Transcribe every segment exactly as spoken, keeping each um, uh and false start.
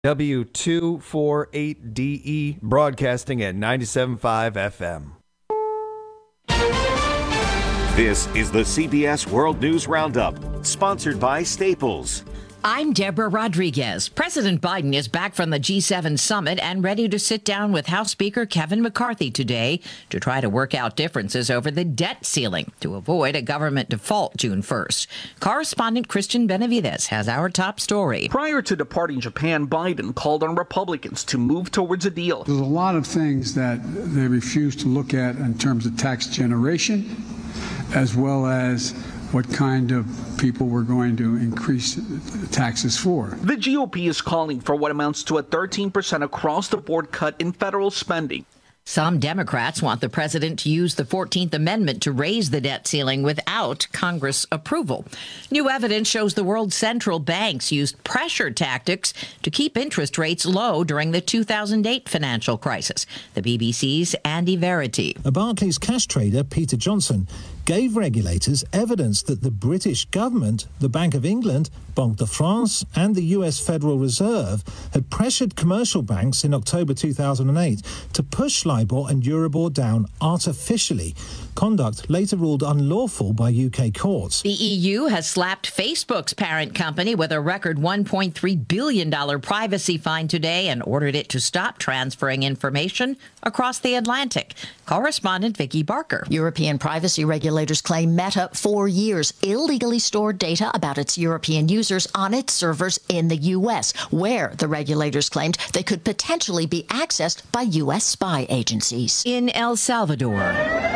W two forty-eight D E, broadcasting at ninety-seven point five F M. This is the C B S World News Roundup, sponsored by Staples. I'm Deborah Rodriguez. President Biden is back from the G seven summit and ready to sit down with House Speaker Kevin McCarthy today to try to work out differences over the debt ceiling to avoid a government default June first. Correspondent Christian Benavides has our top story. Prior to departing Japan, Biden called on Republicans to move towards a deal. There's a lot of things that they refuse to look at in terms of tax generation, as well as what kind of people we're going to increase taxes for. The G O P is calling for what amounts to a thirteen percent across-the-board cut in federal spending. Some Democrats want the president to use the fourteenth Amendment to raise the debt ceiling without Congress approval. New evidence shows the world's central banks used pressure tactics to keep interest rates low during the two thousand eight financial crisis. The B B C's Andy Verity. A Barclays cash trader, Peter Johnson, gave regulators evidence that the British government, the Bank of England, Banque de France, and the U S Federal Reserve had pressured commercial banks in October two thousand eight to push LIBOR and Euribor down artificially. Conduct later ruled unlawful by U K courts. The E U has slapped Facebook's parent company with a record one point three billion dollars privacy fine today and ordered it to stop transferring information across the Atlantic. Correspondent Vicky Barker. European privacy regulators claim Meta, for years, illegally stored data about its European users on its servers in the U S, where the regulators claimed they could potentially be accessed by U S spy agencies. In El Salvador,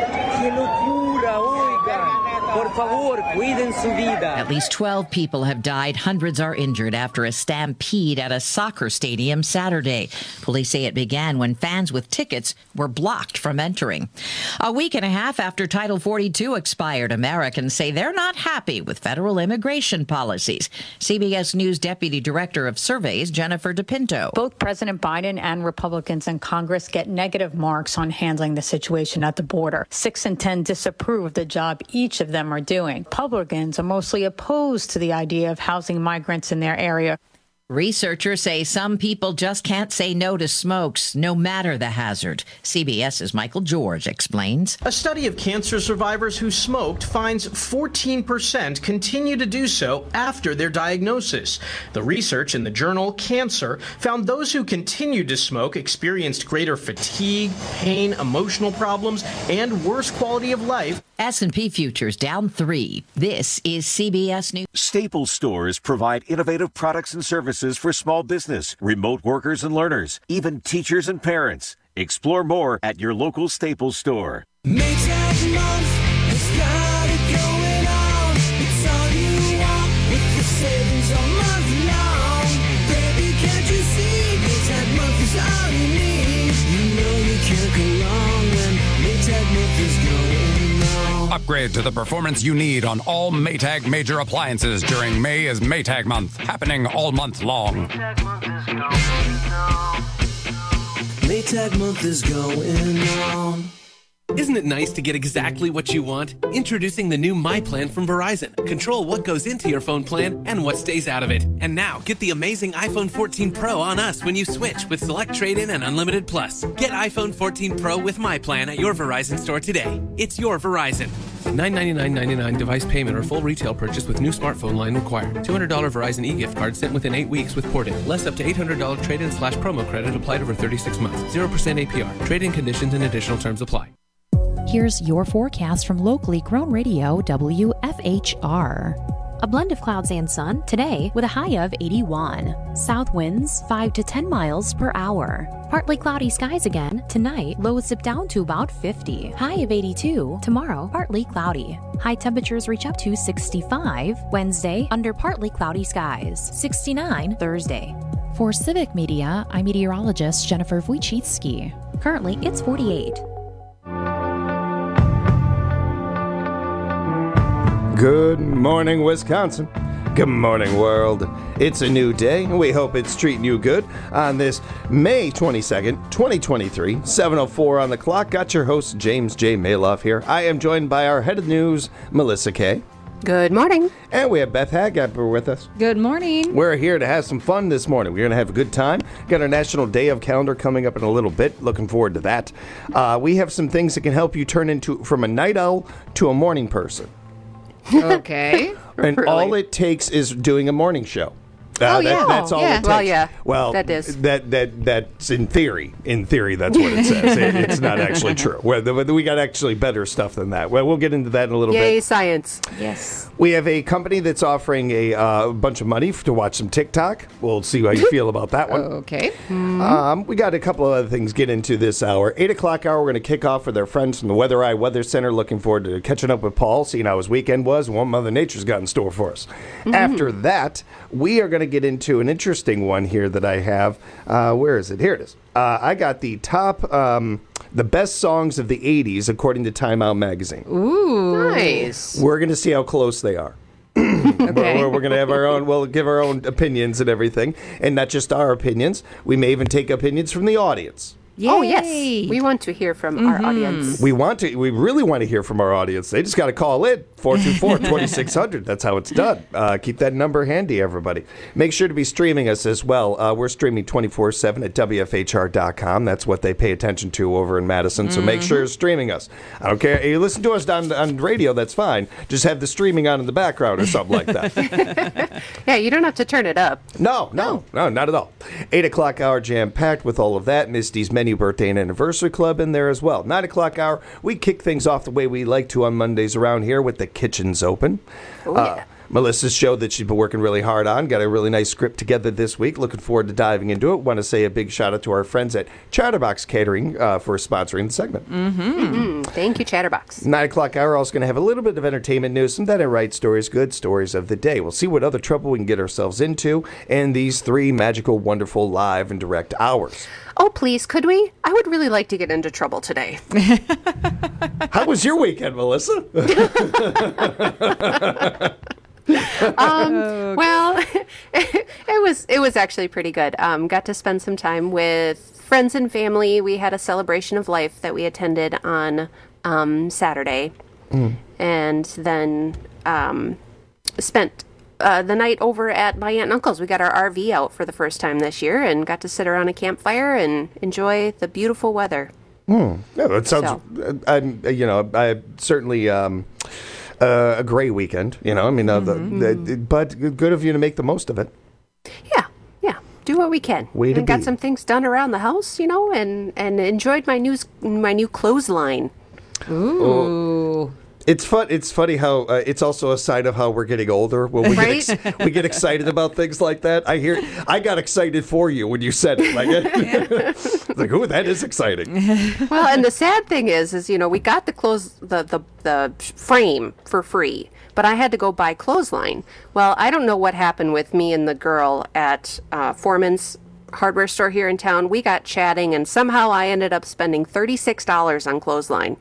at least twelve people have died. Hundreds are injured after a stampede at a soccer stadium Saturday. Police say it began when fans with tickets were blocked from entering. A week and a half after Title forty-two expired, Americans say they're not happy with federal immigration policies. C B S News Deputy Director of Surveys, Jennifer DePinto. Both President Biden and Republicans in Congress get negative marks on handling the situation at the border. Six and ten disapprove of the job each of them are doing. Republicans are mostly opposed to the idea of housing migrants in their area. Researchers say some people just can't say no to smokes, no matter the hazard. CBS's Michael George explains. A study of cancer survivors who smoked finds fourteen percent continue to do so after their diagnosis. The research in the journal Cancer found those who continued to smoke experienced greater fatigue, pain, emotional problems, and worse quality of life. S and P futures down three. This is C B S News. Staples stores provide innovative products and services for small business, remote workers and learners, even teachers and parents. Explore more at your local Staples store. Maytag month has got it going on. It's all you want with the savings all month long. Baby, can't you see? Maytag month is all you need. You know you can't go wrong when Maytag month is going on. Upgrade to the performance you need on all Maytag major appliances during May is Maytag month, happening all month long. Maytag month is going on. Isn't it nice to get exactly what you want? Introducing the new My Plan from Verizon. Control what goes into your phone plan and what stays out of it. And now, get the amazing iPhone fourteen Pro on us when you switch with Select Trade-in and Unlimited Plus. Get iPhone fourteen Pro with My Plan at your Verizon store today. It's your Verizon. nine ninety-nine ninety-nine device payment or full retail purchase with new smartphone line required. two hundred dollars Verizon e-gift card sent within eight weeks with port-in. Less up to eight hundred dollars trade-in slash promo credit applied over thirty-six months. zero percent A P R. Trade-in conditions and additional terms apply. Here's your forecast from locally grown radio W F H R. A blend of clouds and sun today with a high of eighty-one. South winds five to ten miles per hour. Partly cloudy skies again. Tonight, lows dip down to about fifty. High of eighty-two. Tomorrow, partly cloudy. High temperatures reach up to sixty-five. Wednesday, under partly cloudy skies. sixty-nine Thursday. For Civic Media, I'm meteorologist Jennifer Wojcicki. Currently, it's forty-eight. Good morning, Wisconsin. Good morning, world. It's a new day, and we hope it's treating you good on this May twenty-second, twenty twenty-three, seven oh four on the clock. Got your host, James J. Maloff here. I am joined by our head of news, Melissa Kay. Good morning. And we have Beth Hagapper with us. Good morning. We're here to have some fun this morning. We're going to have a good time. Got our National Day of Calendar coming up in a little bit. Looking forward to that. Uh, we have some things that can help you turn into from a night owl to a morning person. Okay. And Really? all it takes is doing a morning show. Uh, Oh, that- yeah. That's all Yeah. it takes. Well, yeah. Well, That is. That, that, that's in theory. In theory, that's what it says. It- it's not actually true. Well, the- we got actually better stuff than that. Well, we'll get into that in a little Yay, bit. science. Yes. We have a company that's offering a uh, bunch of money f- to watch some TikTok. We'll see how you feel about that one. Okay. Um, we got a couple of other things to get into this hour. eight o'clock hour, we're going to kick off with our friends from the Weather Eye Weather Center. Looking forward to catching up with Paul, seeing how his weekend was and what Mother Nature's got in store for us. After that, we are going to get into an interesting one here that I have. Uh, where is it? Here it is. Uh, I got the top, um, the best songs of the eighties according to Time Out Magazine. Ooh. Nice. We're going to see how close they are. Okay. We're, we're going to have our own, we'll give our own opinions and everything. And not just our opinions. We may even take opinions from the audience. Oh, yes. Yay. We want to hear from our audience. We want to, we really want to hear from our audience. They just got to call in, four two four, two six zero zero. That's how it's done. Uh, keep that number handy, everybody. Make sure to be streaming us as well. Uh, we're streaming twenty-four seven at W F H R dot com. That's what they pay attention to over in Madison. So make sure you're streaming us. I don't care. You listen to us on, on radio, that's fine. Just have the streaming on in the background or something like that. Yeah, you don't have to turn it up. No, no, no, not at all. Eight o'clock hour jam-packed with all of that. Misty's Menu Birthday and Anniversary Club in there as well. Nine o'clock hour, we kick things off the way we like to on Mondays around here with the Kitchens Open. Oh, Uh, yeah. Melissa's show that she's been working really hard on. Got a really nice script together this week. Looking forward to diving into it. Want to say a big shout out to our friends at Chatterbox Catering uh, for sponsoring the segment. Mm, thank you, Chatterbox. Nine o'clock hour, also going to have a little bit of entertainment news, some that I write stories, good stories of the day. We'll see what other trouble we can get ourselves into in these three magical, wonderful, live and direct hours. Oh, please, could we? I would really like to get into trouble today. How was your weekend, Melissa? um, well, it was it was actually pretty good. Um, got to spend some time with friends and family. We had a celebration of life that we attended on um, Saturday, and then um, spent uh, the night over at my aunt and uncle's. We got our R V out for the first time this year, and got to sit around a campfire and enjoy the beautiful weather. Hmm. Yeah, that sounds. Uh, I'm. uh, You know, I certainly. Um, Uh, a great weekend, you know. I mean, uh, the, the, but good of you to make the most of it. Yeah, yeah. Do what we can. Way to and got be. some things done around the house, you know, and and enjoyed my new my new clothesline. Ooh. It's fun. It's funny how uh, it's also a sign of how we're getting older. When we Right? get ex- we get excited about things like that. I hear. I got excited for you when you said it. Like, like, ooh, that is exciting. Well, and the sad thing is, is you know, we got the clothes the the the frame for free, but I had to go buy clothesline. Well, I don't know what happened with me and the girl at uh, Foreman's hardware store here in town. We got chatting, and somehow I ended up spending thirty-six dollars on clothesline.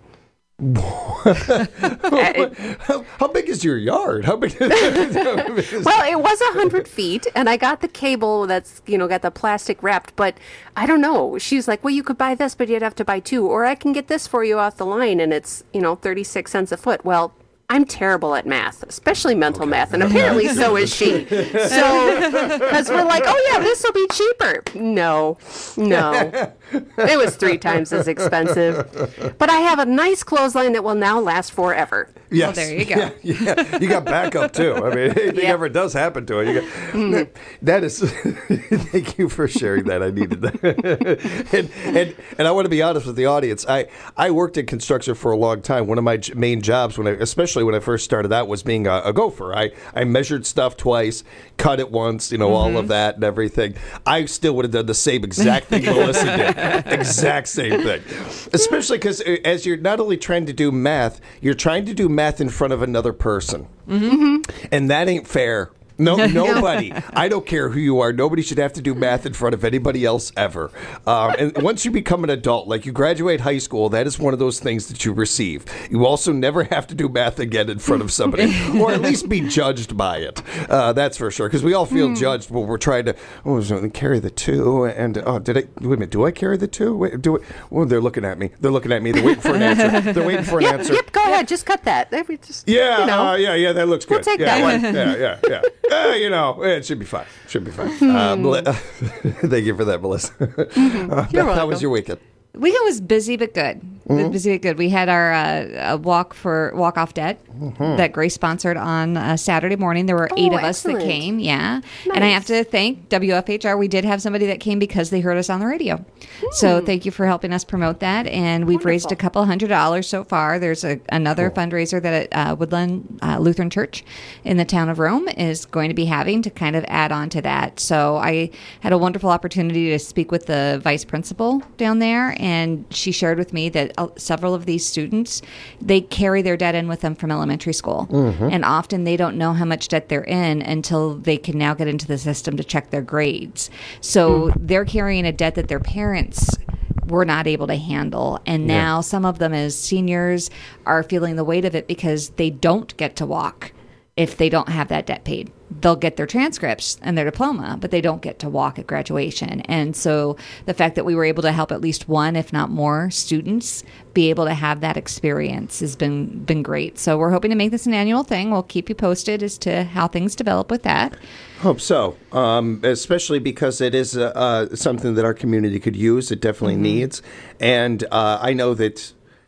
how, how big is your yard? How big? Well, it was a hundred feet, and I got the cable that's, you know, got the plastic wrapped, but I don't know. She's like, well, you could buy this, but you'd have to buy two, or I can get this for you off the line, and it's, you know, thirty-six cents a foot. Well, I'm terrible at math, especially mental math, and apparently so is she. So, because we're like, oh yeah, this will be cheaper. No, no. It was three times as expensive. But I have a nice clothesline that will now last forever. Yes. Well, there you go. Yeah, yeah. You got backup too. I mean, if anything Yeah. ever does happen to it, you got, Mm-hmm. that is. Thank you for sharing that. I needed that. and, and and I want to be honest with the audience. I I worked in construction for a long time. One of my j- main jobs, when I, especially when I first started out, was being a, a gopher. I I measured stuff twice, cut it once, you know, Mm-hmm. all of that and everything. I still would have done the same exact thing Melissa did. Exact same thing. Especially because as you're not only trying to do math, you're trying to do math in front of another person. Mm-hmm. And that ain't fair. No, nobody. I don't care who you are. Nobody should have to do math in front of anybody else ever. Um, and once you become an adult, like you graduate high school, that is one of those things that you receive. You also never have to do math again in front of somebody, or at least be judged by it. Uh, that's for sure. Because we all feel Hmm. judged when we're trying to oh, so carry the two. And oh, did I? Wait a minute. Do I carry the two? Wait, do it? Oh, they're looking at me. They're looking at me. They're waiting for an answer. They're waiting for an Yep, answer. yep, go ahead. Just cut that. We just, Yeah, you know. uh, yeah, yeah. That looks good. We'll take yeah, that one. Yeah, yeah, yeah. Uh, you know, it should be fine. Should be fine. Uh, Mel- thank you for that, Melissa. Uh, Beth, how welcome. was your weekend? Weekend was busy but good. Mhm. Busy but good. We had our uh, uh, walk for walk off debt Mhm. that Grace sponsored on uh, Saturday morning. There were eight Oh, of us excellent. that came. Yeah, and I have to thank W F H R. We did have somebody that came because they heard us on the radio. So thank you for helping us promote that. And we've raised a couple hundred dollars so far. There's a, another fundraiser that uh, Woodland uh, Lutheran Church in the town of Rome is going to be having to kind of add on to that. So I had a wonderful opportunity to speak with the vice principal down there, and she shared with me that uh, several of these students, they carry their debt in with them from elementary school. Mhm. And often they don't know how much debt they're in until they can now get into the system to check their grades. So they're carrying a debt that their parents were not able to handle. And Yeah. now some of them as seniors are feeling the weight of it because they don't get to walk if they don't have that debt paid. They'll get their transcripts and their diploma, but they don't get to walk at graduation. And so the fact that we were able to help at least one, if not more, students be able to have that experience has been been great. So we're hoping to make this an annual thing. We'll keep you posted as to how things develop with that. Hope so, um, especially because it is uh, uh, something that our community could use. It definitely Mhm. needs. And uh, I know that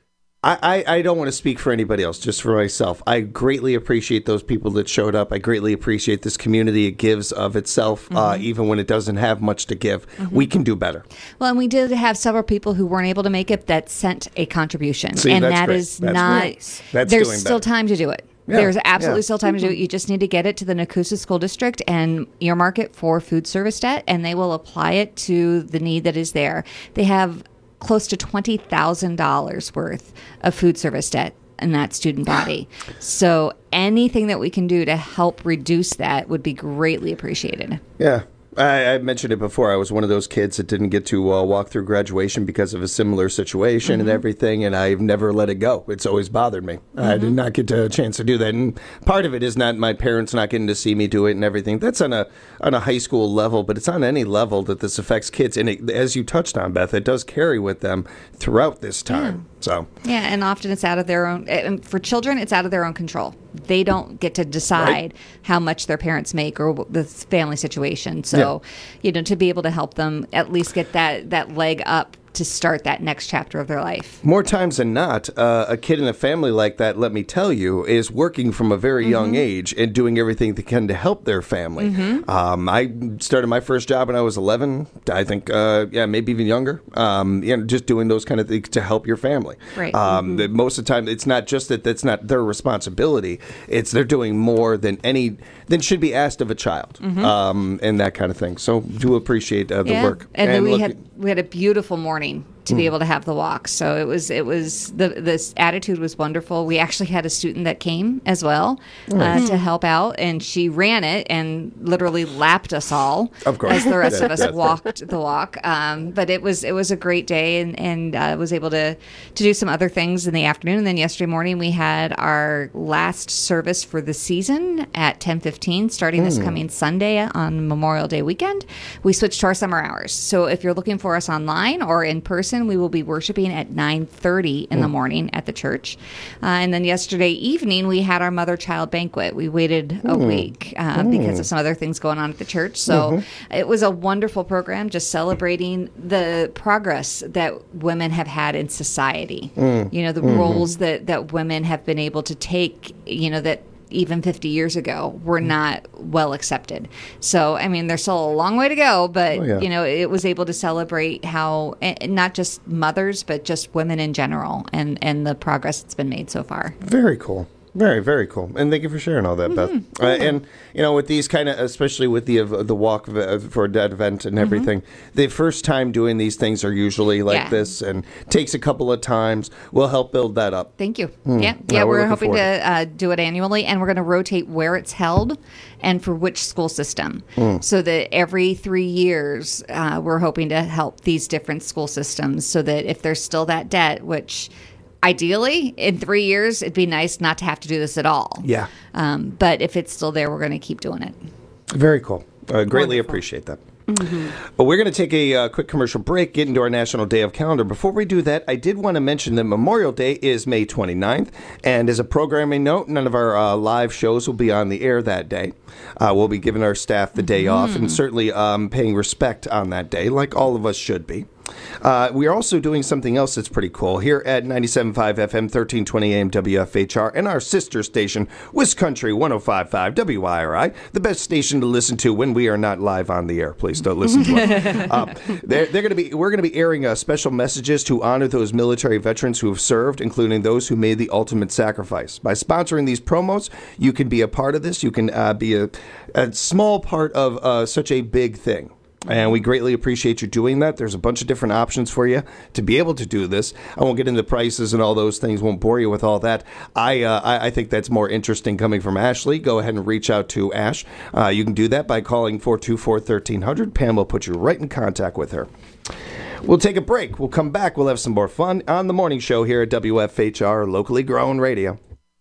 I, I, I don't want to speak for anybody else, just for myself. I greatly appreciate those people that showed up. I greatly appreciate this community. It gives of itself, uh, Mhm. even when it doesn't have much to give. Mhm. We can do better. Well, and we did have several people who weren't able to make it that sent a contribution. See, and that's that great. is That's not, great. That's there's doing still better. time to do it. Yeah, There's absolutely yeah. still time to do it. Mm-hmm. You just need to get it to the Nakusa School District and earmark it for food service debt, and they will apply it to the need that is there. They have close to twenty thousand dollars worth of food service debt in that student body. So anything that we can do to help reduce that would be greatly appreciated. Yeah. I, I mentioned it before. I was one of those kids that didn't get to uh, walk through graduation because of a similar situation and Mhm. everything, and I've never let it go. It's always bothered me. I did Mhm. not get a chance to do that, and part of it is not my parents not getting to see me do it and everything. That's on a on a high school level, but it's on any level that this affects kids. And it, as you touched on, Beth, it does carry with them throughout this time. So Yeah, and often it's out of their own, and for children, it's out of their own control. They don't get to decide Right. how much their parents make or w- the family situation. So, you know, to be able to help them at least get that, that leg up to start that next chapter of their life. more times than not, uh, a kid in a family like that, let me tell you, is working from a very young Mhm. age and doing everything they can to help their family. Mhm. Um, I started my first job when I was eleven. I think, uh, yeah, maybe even younger. Um, you know, just doing those kind of things to help your family. Right. Um, that Most of the time, it's not just that that's not their responsibility. It's they're doing more than any than should be asked of a child, Mhm. um, and that kind of thing. So do appreciate uh, the Yeah. work. And, then we look- had we had a beautiful morning to be Mm. able to have the walk. So it was it was the this attitude was wonderful. We actually had a student that came as well uh, Nice. to help out, and she ran it and literally lapped us all Of course. as the rest of us That- that- walked the walk. Um, but it was it was a great day, and and uh, was able to to do some other things in the afternoon. And then yesterday morning we had our last service for the season at ten fifteen, starting this Mm. coming Sunday on Memorial Day weekend. We switched to our summer hours. So if you're looking for us online or in person, we will be worshiping at nine thirty in the Mm. morning at the church. Uh, and then yesterday evening, we had our mother-child banquet. We waited a Mm. week uh, Mm. because of some other things going on at the church. So Mhm. it was a wonderful program, just celebrating the progress that women have had in society. Mm. You know, the Mhm. roles that, that women have been able to take, you know, that even fifty years ago were not well accepted. So, I mean, there's still a long way to go, but, Oh, yeah. you know, it was able to celebrate how, and not just mothers, but just women in general and, and the progress that's been made so far. Very cool. Very, very cool. And thank you for sharing all that, Mm-hmm. Beth. Uh, and, you know, with these kind of, especially with the uh, the walk uh, for that event and everything, mm-hmm. the first time doing these things are usually like Yeah. this and takes a couple of times. We'll help build that up. Thank you. Mm. Yeah, Yeah, yeah. we're We're, looking hoping to forward. uh, do it annually, and we're going to rotate where it's held and for which school system. Mm. So that every three years, uh, we're hoping to help these different school systems. So that if there's still that debt, which ideally in three years, it'd be nice not to have to do this at all. Yeah. Um, but if it's still there, we're going to keep doing it. Very cool. I greatly appreciate that. But we're going to take a uh, quick commercial break, get into our National Day of Calendar. Before we do that, I did want to mention that Memorial Day is May twenty-ninth. And as a programming note, none of our uh, live shows will be on the air that day. Uh, we'll be giving our staff the day off and certainly um, paying respect on that day, like all of us should be. Uh, we are also doing something else that's pretty cool here at ninety-seven point five F M, thirteen twenty A M W F H R, and our sister station, Wiscountry one oh five point five W I R I, the best station to listen to when we are not live on the air. Please don't listen to us. uh, they're, they're going to be. We're going to be airing uh, special messages to honor those military veterans who have served, including those who made the ultimate sacrifice. By sponsoring these promos, you can be a part of this. You can uh, be a, a small part of uh, such a big thing. And we greatly appreciate you doing that. There's a bunch of different options for you to be able to do this. I won't get into prices and all those things. Won't bore you with all that. I uh, I, I think that's more interesting coming from Ashley. Go ahead and reach out to Ash. Uh, you can do that by calling four two four, one three zero zero. Pam will put you right in contact with her. We'll take a break. We'll come back. We'll have some more fun on the morning show here at W F H R, locally grown radio.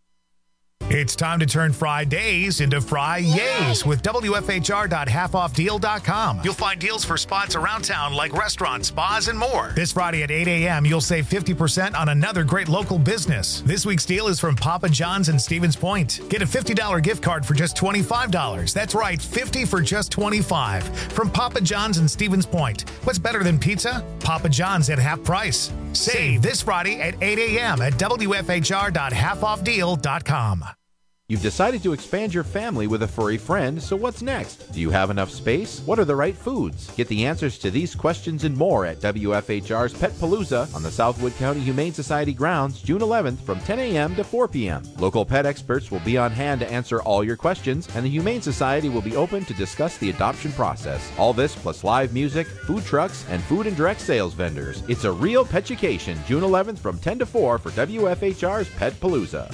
It's time to turn Fridays into Fri-yays with W F H R dot half off deal dot com. You'll find deals for spots around town like restaurants, spas, and more. This Friday at eight A M, you'll save fifty percent on another great local business. This week's deal is from Papa John's in Stevens Point. Get a fifty dollars gift card for just twenty-five dollars. That's right, fifty dollars for just twenty-five dollars. From Papa John's in Stevens Point. What's better than pizza? Papa John's at half price. Save this Friday at eight A M at W F H R dot half off deal dot com. You've decided to expand your family with a furry friend, so what's next? Do you have enough space? What are the right foods? Get the answers to these questions and more at W F H R's Pet Palooza on the Southwood County Humane Society grounds June eleventh from ten A M to four P M Local pet experts will be on hand to answer all your questions, and the Humane Society will be open to discuss the adoption process. All this plus live music, food trucks, and food and direct sales vendors. It's a real petucation, June eleventh from ten to four for W F H R's Pet Palooza.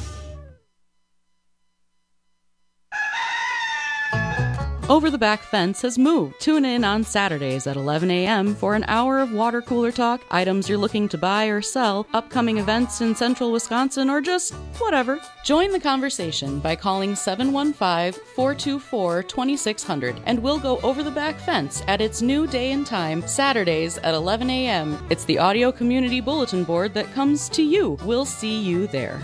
Over the Back Fence has moved. Tune in on Saturdays at eleven A M for an hour of water cooler talk, items you're looking to buy or sell, upcoming events in central Wisconsin, or just whatever. Join the conversation by calling seven one five, four two four, two six zero zero and we'll go over the back fence at its new day and time, Saturdays at eleven A M It's the audio community bulletin board that comes to you. We'll see you there.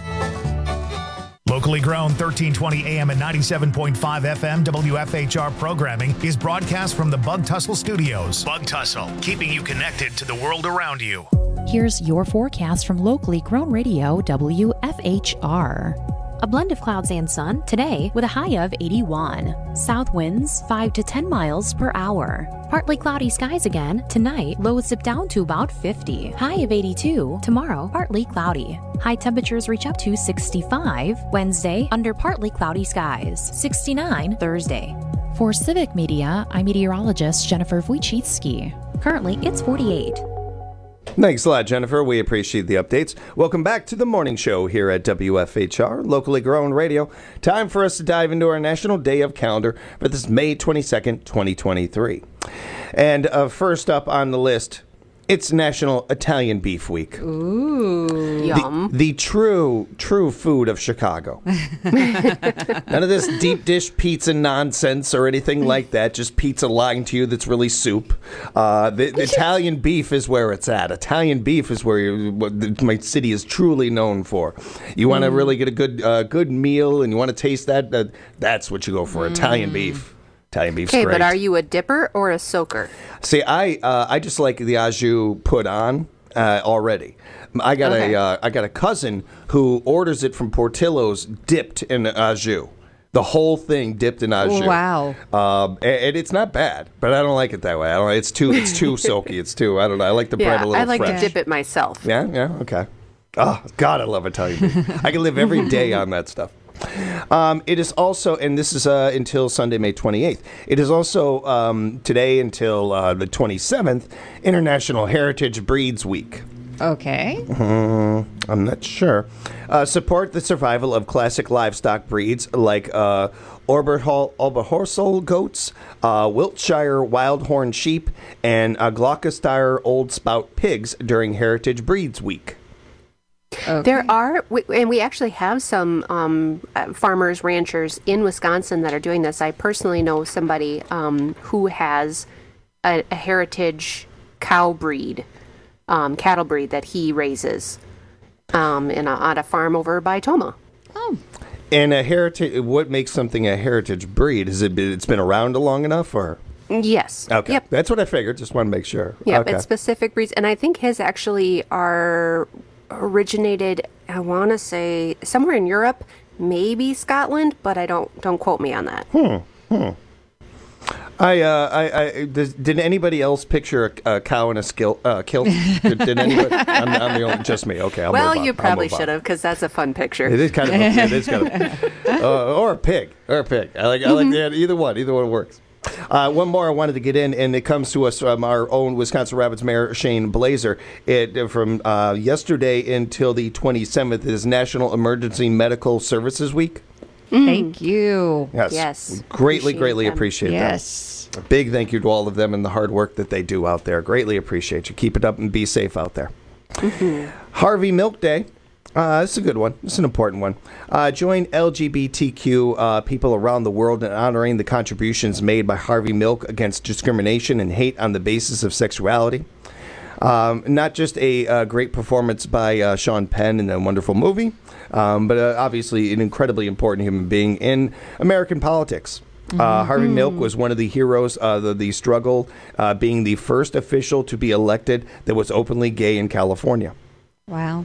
Locally grown thirteen twenty A M and ninety-seven point five F M W F H R programming is broadcast from the Bug Tussle Studios. Bug Tussle, keeping you connected to the world around you. Here's your forecast from locally grown radio W F H R. A blend of clouds and sun today with a high of eighty-one. South winds five to ten miles per hour. Partly cloudy skies again. Tonight, lows dip down to about fifty. High of eighty-two. Tomorrow, partly cloudy. High temperatures reach up to sixty-five. Wednesday, under partly cloudy skies. sixty-nine Thursday. For Civic Media, I'm meteorologist Jennifer Wojcicki. Currently, it's forty-eight. Thanks a lot, Jennifer. We appreciate the updates. Welcome back to the morning show here at W F H R, locally grown radio. Time for us to dive into our National Day of Calendar for this May twenty-second, twenty twenty-three. And uh, first up on the list, it's National Italian Beef Week. Ooh. Yum. The, the true, true food of Chicago. None of this deep dish pizza nonsense or anything like that. Just pizza lying to you that's really soup. Uh, the, the Italian beef is where it's at. Italian beef is where you, what my city is truly known for. You want to mm. really get a good uh, good meal and you want to taste that, uh, that's what you go for, mm. Italian beef. Italian beef's Okay, great. but are you a dipper or a soaker? See, I uh, I just like the au jus put on uh, already. I got Okay. a uh, I got a cousin who orders it from Portillo's dipped in au jus. The whole thing dipped in au jus. Wow. Um, and, and it's not bad, but I don't like it that way. I don't. It's too it's too soaky. It's too. I don't know. I like the bread Yeah, a little I like fresh. to dip it myself. Yeah. Yeah. Okay. Oh God, I love Italian beef. I can live every day on that stuff. Um, it is also, and this is uh, until Sunday, May twenty-eighth. It is also um, today until uh, the twenty-seventh, International Heritage Breeds Week. Okay. Uh, I'm not sure. Uh, support the survival of classic livestock breeds like uh, Oberhol, Oberhorsel goats, uh, Wiltshire Wildhorn sheep, and uh, Gloucestershire Old Spout pigs during Heritage Breeds Week. Okay. There are, and we actually have some um, uh, farmers, ranchers in Wisconsin that are doing this. I personally know somebody um, who has a, a heritage cow breed. Um, cattle breed that he raises um, in a, on a farm over by Toma. Oh. And a heritage, what makes something a heritage breed? Is it been, it's been around long enough, or? Yes. Okay. Yep. That's what I figured. Just want to make sure. Yeah, okay. It's specific breeds, and I think his actually are originated. I want to say somewhere in Europe, maybe Scotland, but I don't don't quote me on that. Hmm. Hmm. I, uh, I, I, does, did anybody else picture a, a cow in a skill, uh, kilt? Did, did anybody? I'm, I'm the only, just me. Okay, I'll well, move on. you probably I'll move should have, because that's a fun picture. It is kind of, a, it is kind of, uh, or a pig, or a pig. I like, I like that. Either one, either one works. Uh, one more I wanted to get in, and it comes to us from our own Wisconsin Rapids Mayor Shane Blazer. It from uh, yesterday until the twenty-seventh is National Emergency Medical Services Week. Mm. Thank you. Yes. Yes. Greatly, Appreciate greatly them. appreciate Yes. that. A big thank you to all of them and the hard work that they do out there. Greatly appreciate you. Keep it up and be safe out there. Mm-hmm. Harvey Milk Day. Uh, this is a good one. This is an important one. Uh, join L G B T Q uh, people around the world in honoring the contributions made by Harvey Milk against discrimination and hate on the basis of sexuality. Um, not just a uh, great performance by uh, Sean Penn in a wonderful movie, um, but uh, obviously an incredibly important human being in American politics. Uh, mm-hmm. Harvey Milk was one of the heroes of the, the struggle, uh, being the first official to be elected that was openly gay in California. Wow.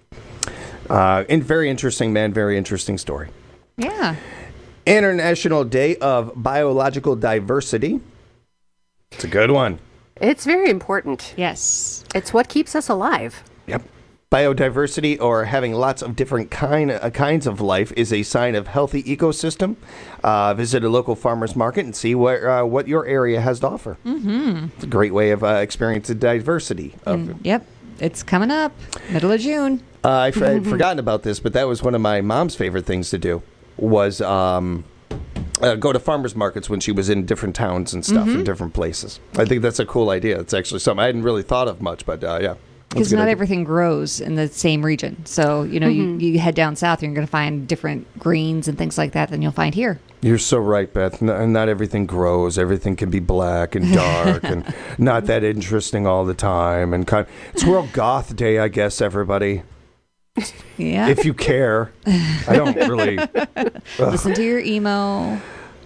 Uh, and very interesting man, very interesting story. Yeah. International Day of Biological Diversity. It's a good one. It's very important. Yes. It's what keeps us alive. Yep. Biodiversity, or having lots of different kind, uh, kinds of life, is a sign of healthy ecosystem. Uh, visit a local farmer's market and see what, uh, what your area has to offer. Mm-hmm. It's a great way of uh, experiencing diversity. Of, And, yep. It's coming up, middle of June. Uh, I f- I'd forgotten about this, but that was one of my mom's favorite things to do, was um, uh, go to farmers markets when she was in different towns and stuff, Mhm. in different places. I think that's a cool idea. It's actually something I hadn't really thought of much, but uh, yeah. Because not everything grows in the same region. So, you know, Mhm. you, you head down south, you're going to find different greens and things like that than you'll find here. You're so right, Beth. N- not everything grows. Everything can be black and dark and not that interesting all the time. And kind it's World Goth Day, I guess, everybody. Yeah. If you care. I don't really. Listen to your emo.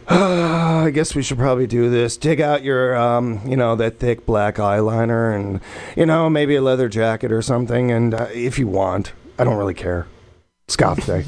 I guess we should probably do this. Dig out your, um, you know, that thick black eyeliner and, you know, maybe a leather jacket or something. And uh, if you want, I don't really care. It's Goth Day.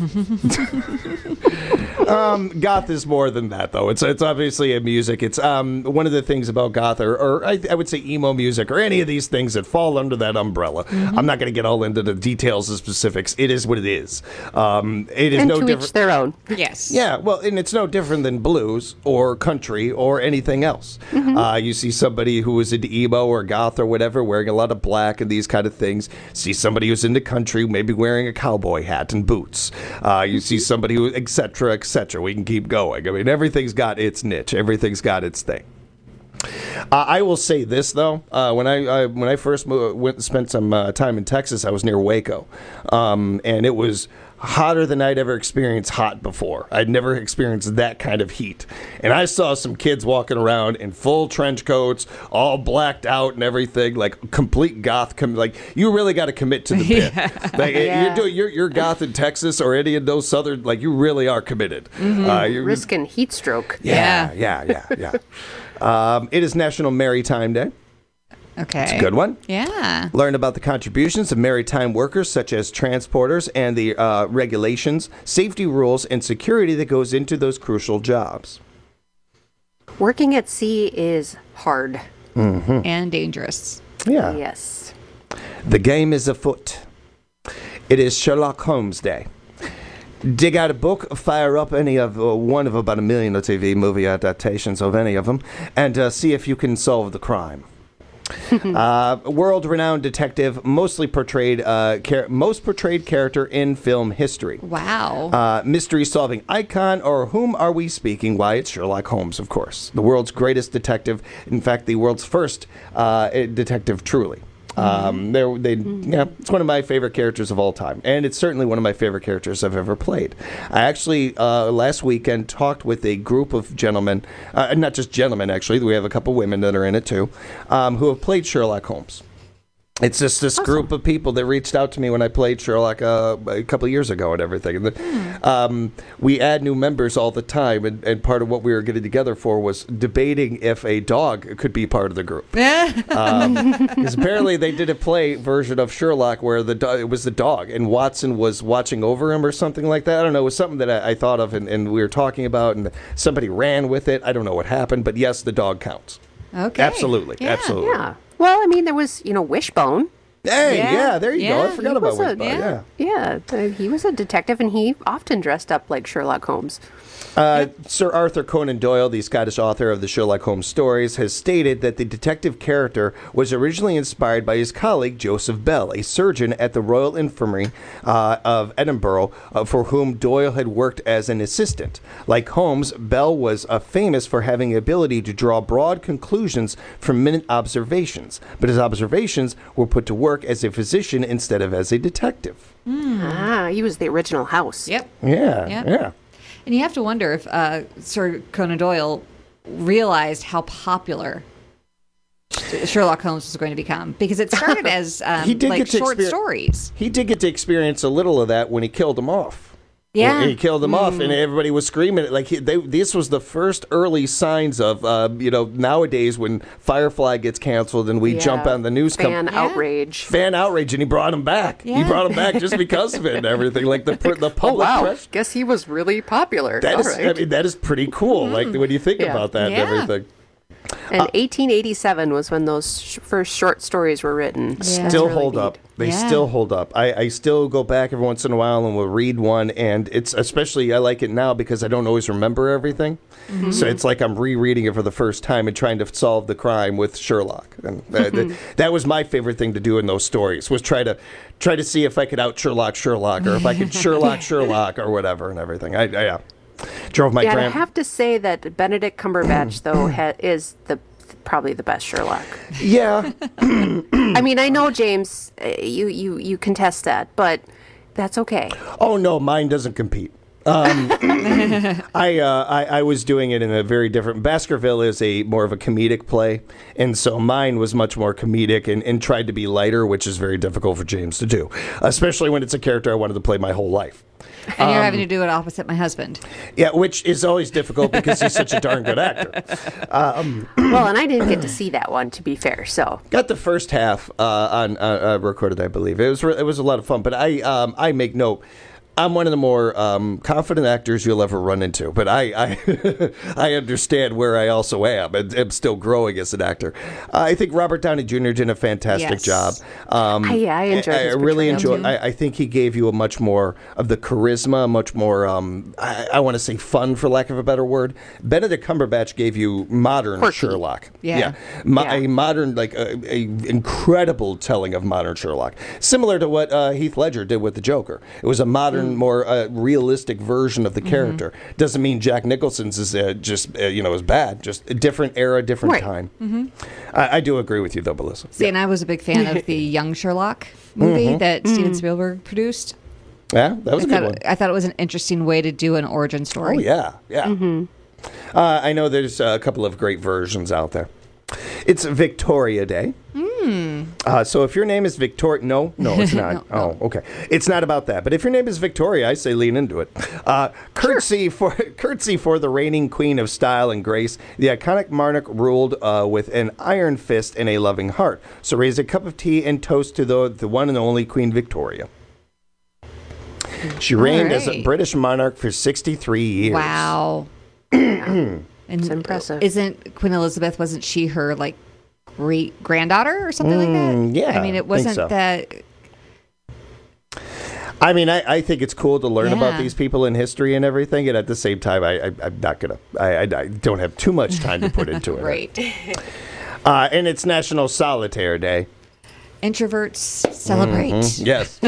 um, goth is more than that, though. It's it's obviously a music. It's um one of the things about goth, or, or I, I would say emo music, or any of these things that fall under that umbrella. Mm-hmm. I'm not going to get all into the details and specifics. It is what it is. Um, it is and no to different. each their own. Yes. Yeah, well, and it's no different than blues or country or anything else. Mm-hmm. Uh, you see somebody who is into emo or goth or whatever, wearing a lot of black and these kind of things. See somebody who's into country, maybe wearing a cowboy hat and boots. Uh, you see somebody who, et cetera, et cetera. We can keep going. I mean, everything's got its niche. Everything's got its thing. Uh, I will say this though: uh, when I, I when I first moved, went and spent some uh, time in Texas, I was near Waco, um, and it was hotter than I'd ever experienced hot before. I'd never experienced that kind of heat, and I saw some kids walking around in full trench coats, all blacked out and everything, like complete goth. Com- like you really got to commit to the bit. Yeah. Like Yeah. you're doing, you're, you're goth in Texas or any of those southern. Like you really are committed. Uh, you're, Risking heat stroke. yeah, yeah, yeah, yeah. Um, it is National Maritime Day. Okay. It's a good one. Yeah. Learn about the contributions of maritime workers, such as transporters, and the uh, regulations, safety rules, and security that goes into those crucial jobs. Working at sea is hard. Mm-hmm. And dangerous. Yeah. Yes. The game is afoot. It is Sherlock Holmes Day. dig out a book, fire up any of uh, one of about a million of T V movie adaptations of any of them, and uh, see if you can solve the crime. uh, world-renowned detective, mostly portrayed, uh, char- most portrayed character in film history. Wow. Uh, mystery-solving icon, or whom are we speaking? Why, it's Sherlock Holmes, of course. The world's greatest detective. In fact, the world's first uh, detective, truly. Um, they're, they, yeah, it's one of my favorite characters of all time, and it's certainly one of my favorite characters I've ever played. I actually, uh, last weekend, talked with a group of gentlemen, uh, not just gentlemen, actually, we have a couple women that are in it, too, um, who have played Sherlock Holmes. It's just this awesome. group of people that reached out to me when I played Sherlock uh, a couple of years ago and everything. And the, mm. um, we add new members all the time, and, and part of what we were getting together for was debating if a dog could be part of the group. um, because apparently they did a play version of Sherlock where the do- it was the dog, and Watson was watching over him or something like that. I don't know. It was something that I, I thought of, and, and we were talking about, and somebody ran with it. I don't know what happened, but yes, the dog counts. Okay. Absolutely. Yeah. Absolutely. Yeah. Well, I mean, there was, you know, Wishbone. Hey, yeah, yeah there you yeah, go. I forgot about a, Wishbone. Yeah. Yeah. yeah. Uh, he was a detective, and he often dressed up like Sherlock Holmes. Uh, Sir Arthur Conan Doyle, the Scottish author of the Sherlock Holmes stories, has stated that the detective character was originally inspired by his colleague Joseph Bell, a surgeon at the Royal Infirmary uh, of Edinburgh, uh, for whom Doyle had worked as an assistant. Like Holmes, Bell was uh, famous for having the ability to draw broad conclusions from minute observations, but his observations were put to work as a physician instead of as a detective. Mm. Ah, he was the original House. Yep. Yeah, yep. yeah. And you have to wonder if uh, Sir Conan Doyle realized how popular Sherlock Holmes was going to become, because it started as um, he did like get to short exper- stories. He did get to experience a little of that when he killed him off. Yeah, he killed them mm. off, and everybody was screaming. Like he, they, this was the first early signs of, uh, you know, nowadays when Firefly gets canceled and we yeah. jump on the news. Fan com- outrage. Fan outrage, and he brought him back. Yeah. He brought him back just because of it and everything. Like the the public oh, wow. press. Guess he was really popular. That All is, right. I mean, that is pretty cool. Mm. Like when you think yeah. about that yeah. and everything. And Uh, eighteen eighty-seven was when those sh- first short stories were written. Yeah. Still really hold neat. up. They Yeah. still hold up. I, I still go back every once in a while and will read one, and it's especially I like it now because I don't always remember everything. Mm-hmm. So it's like I'm rereading it for the first time and trying to solve the crime with Sherlock. And uh, th- that was my favorite thing to do in those stories, was try to try to see if I could out Sherlock Sherlock, or if I could Sherlock Sherlock or whatever and everything. I, I yeah. drove my yeah, grand. I have to say that Benedict Cumberbatch, though, ha- is the probably the best Sherlock. Yeah. I mean, I know, James, uh, you, you, you contest that, but that's okay. Oh, no, mine doesn't compete. Um, I, uh, I I was doing it in a very different. Baskerville is a more of a comedic play, and so mine was much more comedic and, and tried to be lighter, which is very difficult for James to do, especially when it's a character I wanted to play my whole life. And um, you're having to do it opposite my husband. Yeah, which is always difficult because he's such a darn good actor. Um, well, and I didn't get to see that one, to be fair. So got the first half uh, on uh, uh, recorded, I believe. It was re- it was a lot of fun, but I um, I make note. I'm one of the more um, confident actors you'll ever run into, but I I, I understand where I also am, and I'm still growing as an actor. Uh, I think Robert Downey Junior did a fantastic yes. job. Um, I, yeah, I enjoyed. I, his I really portrayal, enjoy. I, I think he gave you a much more of the charisma, much more. Um, I, I want to say fun, for lack of a better word. Benedict Cumberbatch gave you modern Quirky. Sherlock. Yeah, yeah. Mo- yeah. a modern, like a, a incredible telling of modern Sherlock, similar to what uh, Heath Ledger did with the Joker. It was a modern, mm. more uh, realistic version of the character. Mm-hmm. Doesn't mean Jack Nicholson's is uh, just uh, you know is bad. Just a different era, different right. time. Mm-hmm. I, I do agree with you though, Melissa. See, yeah. and I was a big fan of the Young Sherlock movie Mm-hmm. that Mm. Steven Spielberg produced. Yeah, that was I a good thought, one. I thought it was an interesting way to do an origin story. Oh yeah, yeah. Mm-hmm. Uh, I know there's a couple of great versions out there. It's Victoria Day. Mm. Uh, so if your name is Victoria, no, no, it's not. no, oh, no. okay. It's not about that. But if your name is Victoria, I say lean into it. Uh, curtsy for curtsy for the reigning queen of style and grace. The iconic monarch ruled uh, with an iron fist and a loving heart. So raise a cup of tea and toast to the the one and only Queen Victoria. She reigned right. as a British monarch for sixty-three years. Wow. It's impressive. Isn't Queen Elizabeth, wasn't she her like great granddaughter or something Mm, like that? yeah, I mean, I it wasn't think so. that. I mean, I, I think it's cool to learn Yeah. about these people in history and everything, and at the same time, I, I, I'm not gonna. I, I, I don't have too much time to put into it. Right. Uh, and it's National Solitaire Day. Introverts celebrate. Mhm.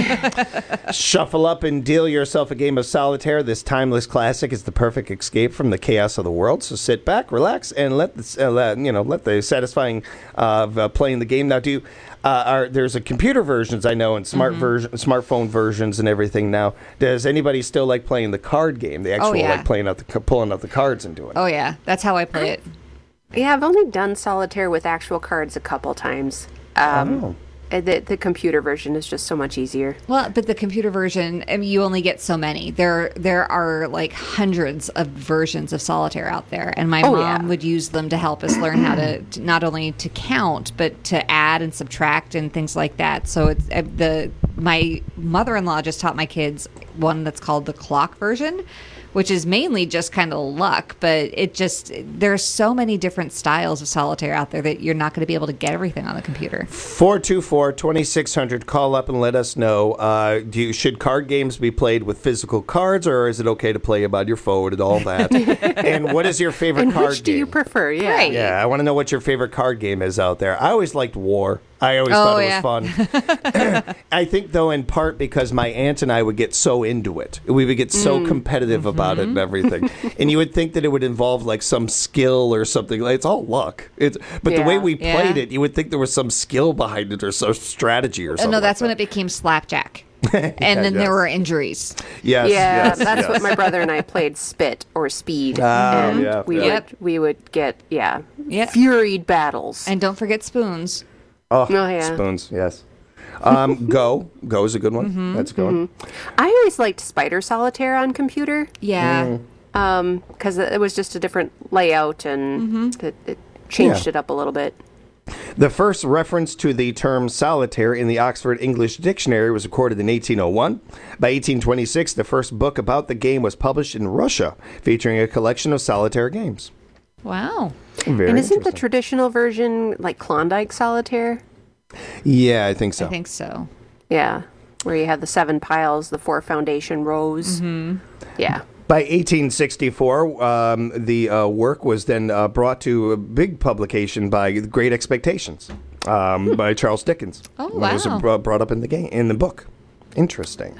Yes. Shuffle up and deal yourself a game of solitaire. This timeless classic is the perfect escape from the chaos of the world. So sit back, relax, and let the uh, let, you know let the satisfying uh, of uh, playing the game. Now, do you, uh, are there's a computer versions I know and smart Mhm. version, smartphone versions and everything now. Does anybody still like playing the card game? The actual yeah. like playing out the pulling out the cards and doing it. Oh yeah, that's how I play it. Yeah, I've only done solitaire with actual cards a couple times. Um, Oh. the, the computer version is just so much easier. Well, but the computer version, I mean, you only get so many. There, there are like hundreds of versions of solitaire out there, and my Oh, mom yeah. would use them to help us learn how to, to not only to count but to add and subtract and things like that. So it's uh, the my mother-in-law just taught my kids one that's called the clock version, which is mainly just kind of luck, but it just there's so many different styles of solitaire out there that you're not going to be able to get everything on the computer. four two four, two six zero zero. Call up and let us know. Uh, do you, should card games be played with physical cards, or is it okay to play them on your phone and all that? And what is your favorite And card which do game? you prefer? Yeah. Right. Yeah, I want to know what your favorite card game is out there. I always liked War. I always Oh, thought it yeah. was fun. I think, though, in part because my aunt and I would get so into it. We would get so Mm. competitive about it and everything. And you would think that it would involve, like, some skill or something. Like, it's all luck. It's, but the way Yeah. we Yeah. played it, you would think there was some skill behind it or some strategy or Oh, something. no, that's like when it became slapjack, and then yes. there were injuries. that. Yes, yeah, yes, that's yes. what my brother and I played Spit or Speed. Oh, and yeah, we yeah. would we would get yeah, Yep. furied battles. And don't forget spoons. Oh, Oh, yeah. spoons, yes. Um, Go. Go is a good one. Mm-hmm. That's a good one. I always liked Spider Solitaire on computer. Yeah. Um, because it was just a different layout and Mm-hmm. it, it changed Yeah. it up a little bit. The first reference to the term solitaire in the Oxford English Dictionary was recorded in eighteen oh one. By eighteen twenty-six, the first book about the game was published in Russia, featuring a collection of solitaire games. Wow. Very and isn't the interesting. traditional version like Klondike Solitaire? Yeah, I think so. I think so. Yeah, where you have the seven piles, the four foundation rows. Mm-hmm. Yeah. By eighteen sixty-four, um, the uh, work was then uh, brought to a big publication by Great Expectations um, by Charles Dickens. Oh, It was wow. br- brought up in the game in the book. Interesting.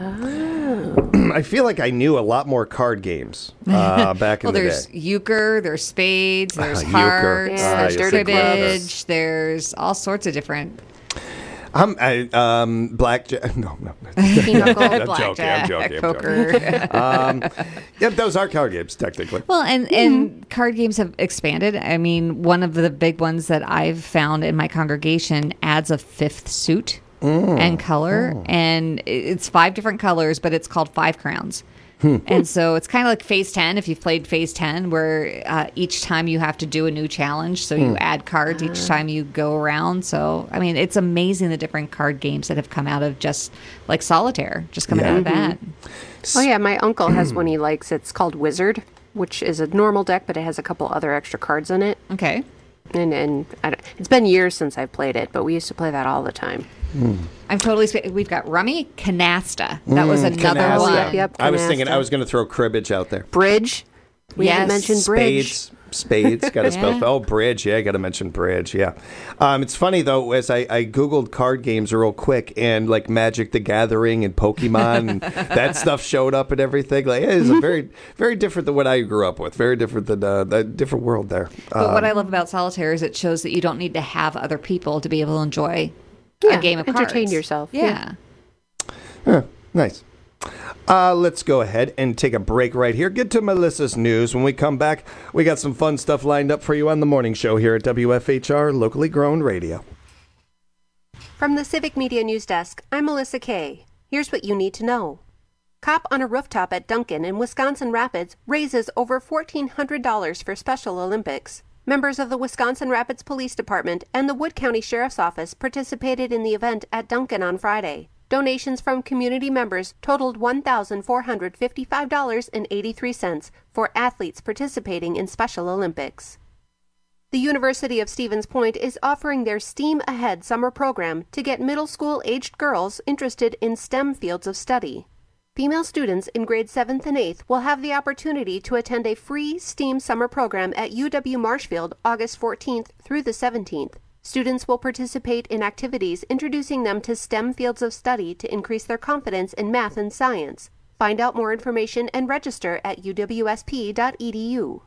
Oh. I feel like I knew a lot more card games uh, back in Well, the there's day. euchre, there's spades, there's Ah, euchre. hearts, Yeah, there's you're thinking about cribbage, there's all sorts of different. Um, I, um, blackjack. No, no. Pinochle, I'm joking. I'm blackjack, joking. I'm poker. joking. um, yep, those are card games technically. Well, and, and card games have expanded. I mean, one of the big ones that I've found in my congregation adds a fifth suit and color, and it's five different colors, but it's called Five Crowns. And so it's kind of like Phase ten, if you've played Phase ten, where uh, each time you have to do a new challenge. So you add cards each time you go around. So, I mean, it's amazing the different card games that have come out of just like solitaire, just coming Yeah. out of that. Oh yeah, my uncle has one he likes. It's called Wizard, which is a normal deck, but it has a couple other extra cards in it. Okay. And and I don't, it's been years since I've played it, but we used to play that all the time. I'm totally. Sp- we've got Rummy, Canasta. That was Mm, another canasta. one. Yep, I was thinking canasta. I was going to throw cribbage out there. Bridge. We Yes. didn't mention bridge. Spades. Spades. Got to spell. Yeah. Oh, bridge. Yeah, got to mention bridge. Yeah. Um, it's funny, though, as I, I Googled card games real quick, and like Magic the Gathering and Pokemon, and that stuff showed up and everything. Like, it is a very, very different than what I grew up with. Very different than uh, the different world there. But what Um, I love about solitaire is it shows that you don't need to have other people to be able to enjoy Yeah, a game of entertain cards. yourself. Yeah. Yeah, nice. Uh, let's go ahead and take a break right here. Get to Melissa's news. When we come back, we got some fun stuff lined up for you on the morning show here at W F H R, locally grown radio. From the Civic Media News Desk, I'm Melissa Kay. Here's what you need to know. Cop on a rooftop at Duncan in Wisconsin Rapids raises over fourteen hundred dollars for Special Olympics. Members of the Wisconsin Rapids Police Department and the Wood County Sheriff's Office participated in the event at Duncan on Friday. Donations from community members totaled one thousand four hundred fifty-five dollars and eighty-three cents for athletes participating in Special Olympics. The University of Stevens Point is offering their STEAM Ahead summer program to get middle school-aged girls interested in STEM fields of study. Female students in grades seventh and eighth will have the opportunity to attend a free STEAM summer program at U W Marshfield August fourteenth through the seventeenth. Students will participate in activities introducing them to STEM fields of study to increase their confidence in math and science. Find out more information and register at u w s p dot e d u.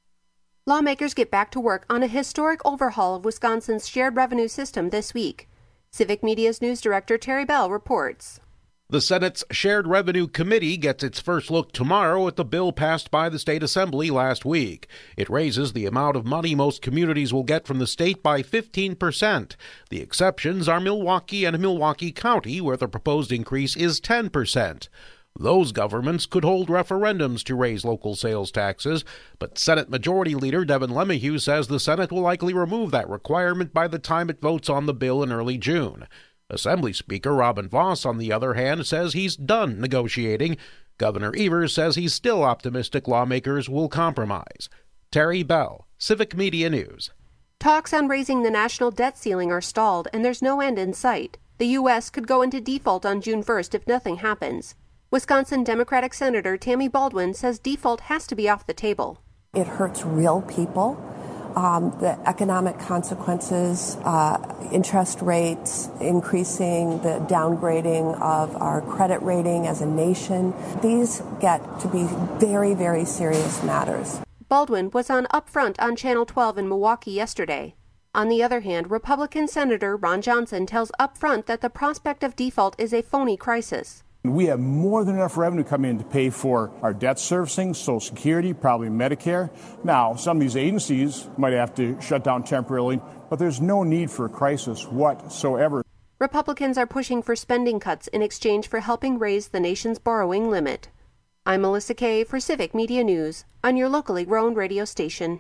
Lawmakers get back to work on a historic overhaul of Wisconsin's shared revenue system this week. Civic Media's news director Terry Bell reports. The Senate's Shared Revenue Committee gets its first look tomorrow at the bill passed by the state assembly last week. It raises the amount of money most communities will get from the state by fifteen percent. The exceptions are Milwaukee and Milwaukee County, where the proposed increase is ten percent. Those governments could hold referendums to raise local sales taxes, but Senate Majority Leader Devin LeMahieu says the Senate will likely remove that requirement by the time it votes on the bill in early June. Assembly Speaker Robin Vos, on the other hand, says he's done negotiating. Governor Evers says he's still optimistic lawmakers will compromise. Terry Bell, Civic Media News. Talks on raising the national debt ceiling are stalled, and there's no end in sight. The U S could go into default on June first if nothing happens. Wisconsin Democratic Senator Tammy Baldwin says default has to be off the table. It hurts real people. Um, the economic consequences, uh, interest rates, increasing the downgrading of our credit rating as a nation, these get to be very, very serious matters. Baldwin was on Upfront on Channel twelve in Milwaukee yesterday. On the other hand, Republican Senator Ron Johnson tells Upfront that the prospect of default is a phony crisis. We have more than enough revenue coming in to pay for our debt servicing, Social Security, probably Medicare. Now, some of these agencies might have to shut down temporarily, but there's no need for a crisis whatsoever. Republicans are pushing for spending cuts in exchange for helping raise the nation's borrowing limit. I'm Melissa Kay for Civic Media News on your locally grown radio station.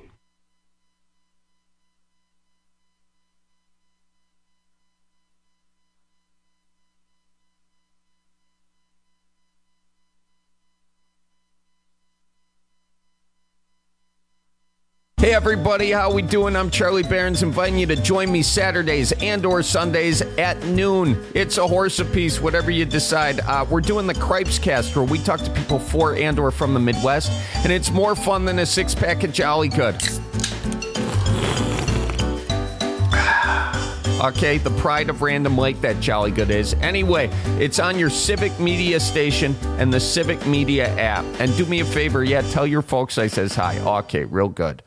Hey everybody, how we doing? I'm Charlie Barons, inviting you to join me Saturdays and or Sundays at noon. It's a horse apiece, whatever you decide. Uh, we're doing the Cripes Cast, where we talk to people for and or from the Midwest, and it's more fun than a six-pack of Jolly Good. Okay, the pride of Random Lake, that Jolly Good is. Anyway, it's on your Civic Media station and the Civic Media app. And do me a favor, yeah, tell your folks I says hi. Okay, real good.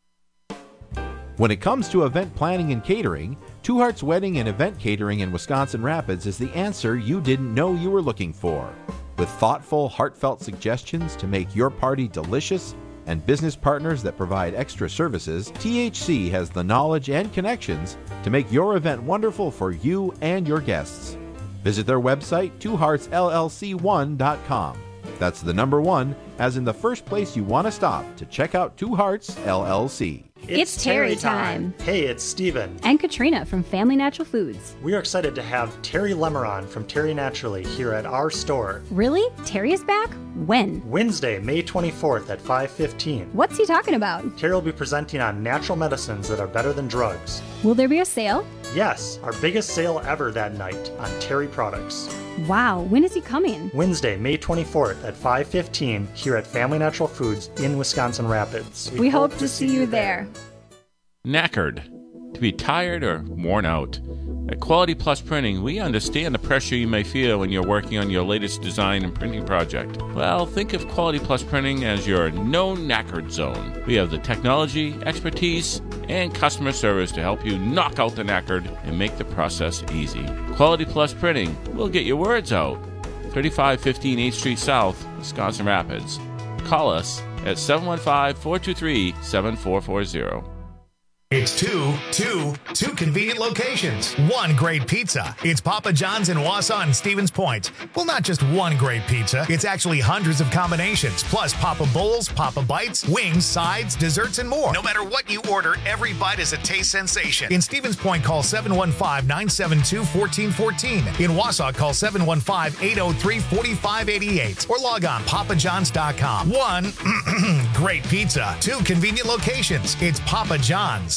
When it comes to event planning and catering, Two Hearts Wedding and Event Catering in Wisconsin Rapids is the answer you didn't know you were looking for. With thoughtful, heartfelt suggestions to make your party delicious and business partners that provide extra services, T H C has the knowledge and connections to make your event wonderful for you and your guests. Visit their website, two hearts l l c one dot com. That's the number one, as in the first place you want to stop to check out Two Hearts L L C. It's, it's Terry time. time. Hey, it's Steven. And Katrina from Family Natural Foods. We are excited to have Terry Lemeron from Terry Naturally here at our store. Really? Terry is back? When? Wednesday, May twenty-fourth at five fifteen. What's he talking about? Terry will be presenting on natural medicines that are better than drugs. Will there be a sale? Yes, our biggest sale ever that night on Terry products. Wow, when is he coming? Wednesday, May twenty-fourth at five fifteen here at Family Natural Foods in Wisconsin Rapids. We, we hope, hope to see you there. Knackered. To be tired or worn out. At Quality Plus Printing, we understand the pressure you may feel when you're working on your latest design and printing project. Well, think of Quality Plus Printing as your no knackered zone. We have the technology, expertise, and customer service to help you knock out the knackered and make the process easy. Quality Plus Printing will get your words out. thirty-five fifteen eighth Street South, Wisconsin Rapids. Call us at seven one five, four two three, seven four four zero. It's two, two, two convenient locations. One great pizza. It's Papa John's in Wausau and Stevens Point. Well, not just one great pizza. It's actually hundreds of combinations, plus Papa Bowls, Papa Bites, wings, sides, desserts, and more. No matter what you order, every bite is a taste sensation. In Stevens Point, call seven one five, nine seven two, one four one four. In Wausau, call seven one five, eight oh three, four five eight eight. Or log on papa johns dot com. One great pizza. Two convenient locations. It's Papa John's.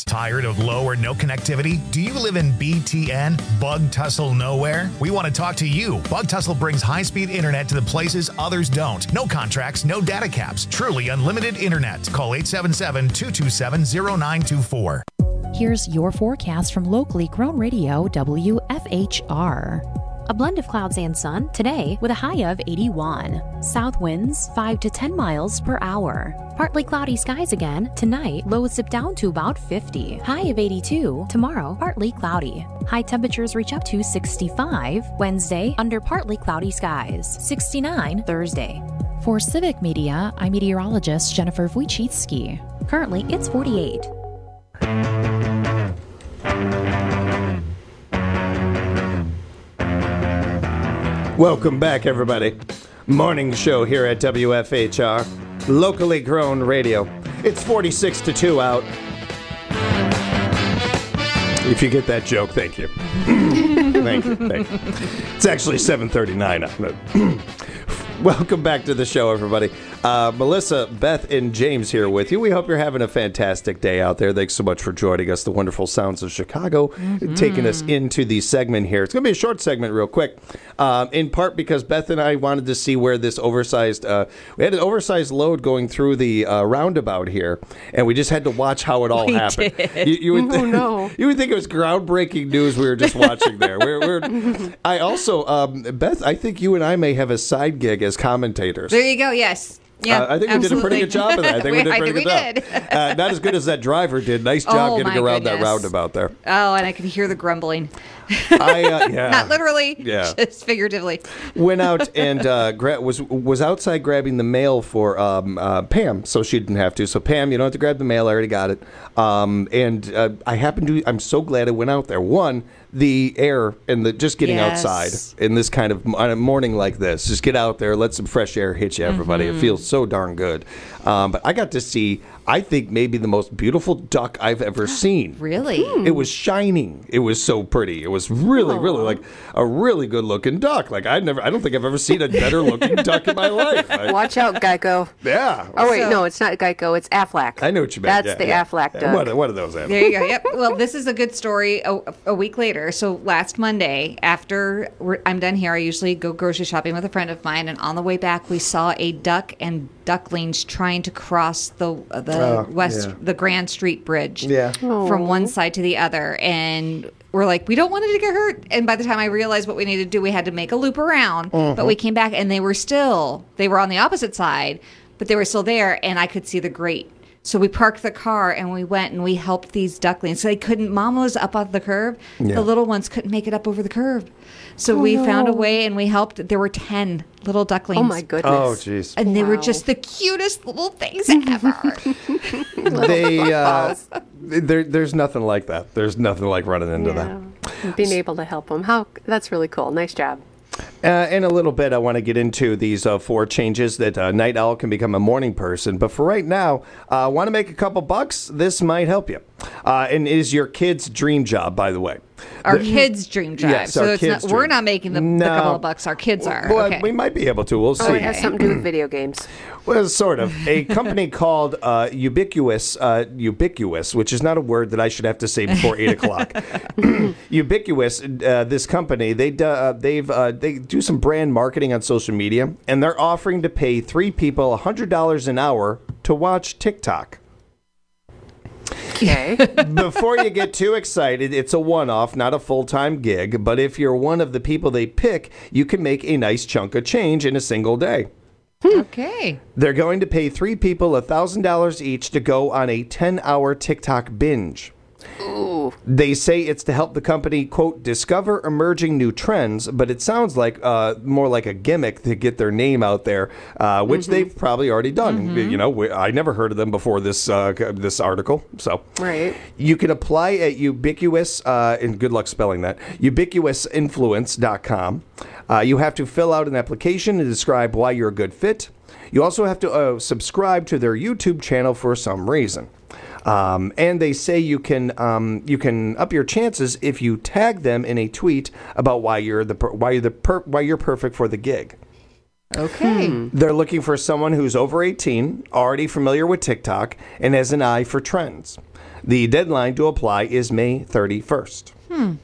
service. Tired of low or no connectivity? Do you live in B T N? Bug tussle nowhere? We want to talk to you. Bug tussle brings high-speed internet to the places others don't. No contracts, no data caps. Truly unlimited internet. Call eight seven seven, two two seven, zero nine two four. Here's your forecast from locally grown radio W F H R. A blend of clouds and sun today with a high of eighty-one. South winds five to ten miles per hour. Partly cloudy skies again. Tonight, lows dip down to about fifty. High of eighty-two. Tomorrow, partly cloudy. High temperatures reach up to sixty-five. Wednesday, under partly cloudy skies. sixty-nine Thursday. For Civic Media, I'm meteorologist Jennifer Wojcicki. Currently, it's forty-eight. Welcome back, everybody. Morning show here at W F H R, locally grown radio. It's forty-six to two out. If you get that joke, thank you. Thank you. Thank you. It's actually seven thirty-nine. Welcome back to the show, everybody. Uh, Melissa, Beth, and James here with you. We hope you're having a fantastic day out there. Thanks so much for joining us. The wonderful sounds of Chicago, mm-hmm. taking us into the segment here. It's going to be a short segment real quick, um, in part because Beth and I wanted to see where this oversized, uh, we had an oversized load going through the uh, roundabout here, and we just had to watch how it all We happened. did. You, you would Oh, no. You would think it was groundbreaking news we were just watching there. We're, we're, I also, um, Beth, I think you and I may have a side gig as commentators. There you go. Yes. Yeah, uh, I think we did a pretty good job of that. I think we, We- did a I pretty think good we job. Uh, not as good as that driver did. Nice job Oh, getting my around that goodness. roundabout there. Oh, and I can hear the grumbling. I, uh, yeah. Not literally, Yeah. just figuratively. Went out and uh, gra- was was outside grabbing the mail for um, uh, Pam, so she didn't have to. So Pam, you don't have to grab the mail. I already got it. Um, and uh, I happened to. I'm so glad I went out there. One, the air and the just getting Yes. outside in this kind of on a morning like this. Just get out there, let some fresh air hit you, everybody. Mhm. It feels so darn good. Um, but I got to see. I think maybe the most beautiful duck I've ever seen. Really? It was shining. It was so pretty. It was really, really like a really good looking duck. Like I never, I don't think I've ever seen a better looking duck in my life. I, Watch out, Geico. Yeah. Oh, wait, So- no, it's not Geico. It's Aflac. I know what you meant. That's Yeah, the yeah. Aflac Yeah, duck. What, what are those animals? There you go. Yep. Well, this is a good story a, a week later. So last Monday, after we're, I'm done here, I usually go grocery shopping with a friend of mine. And on the way back, we saw a duck and ducklings trying to cross the the Oh, west yeah. the Grand Street Bridge Yeah. from one side to the other. And we're like, we don't want it to get hurt. And by the time I realized what we needed to do, we had to make a loop around. Mhm. But we came back and they were still, they were on the opposite side, but they were still there. And I could see the grate. So we parked the car and we went and we helped these ducklings. So they couldn't, Mama was up on the curb. Yeah. The little ones couldn't make it up over the curb. So Oh, we found a no. way and we helped. There were ten little ducklings. Oh, my goodness. Oh, jeez. And they were Wow. just the cutest little things ever. They, uh, there, there's nothing like that. There's nothing like running into that. Yeah. Being able to help them. How? That's really cool. Nice job. Uh, in a little bit, I want to get into these uh, four changes that a night owl can become a morning person. But for right now, I uh, want to make a couple bucks. This might help you. Uh, and it is your kid's dream job, by the way. Our The- kids' dream job. Yes, so our it's kids' not, we're dream. not making the, the No. couple of bucks. Our kids are. Well, okay. we might be able to. We'll see. Oh, it has something to do with video games. Well, sort of. A company called uh, Ubiquitous, uh, Ubiquitous, which is not a word that I should have to say before eight o'clock. Ubiquitous, uh, this company, they do, uh, they've uh, they do some brand marketing on social media, and they're offering to pay three people a hundred dollars an hour to watch TikTok. Okay. Before you get too excited, it's a one-off, not a full-time gig. But if you're one of the people they pick, you can make a nice chunk of change in a single day. Okay. They're going to pay three people one thousand dollars each to go on a ten-hour TikTok binge. Ooh. They say it's to help the company, quote, discover emerging new trends, but it sounds like uh, more like a gimmick to get their name out there, uh, which Mm-hmm. they've probably already done. You know, we, I never heard of them before this uh, this article. So Right. you can apply at Ubiquitous, uh, and good luck spelling that, ubiquitous influence dot com. Uh, you have to fill out an application and describe why you're a good fit. You also have to uh, subscribe to their YouTube channel for some reason. Um, and they say you can um, you can up your chances if you tag them in a tweet about why you're the per- why you're the per- why you're perfect for the gig. Okay. Hmm. They're looking for someone who's over eighteen, already familiar with TikTok, and has an eye for trends. The deadline to apply is May thirty-first. Hmm.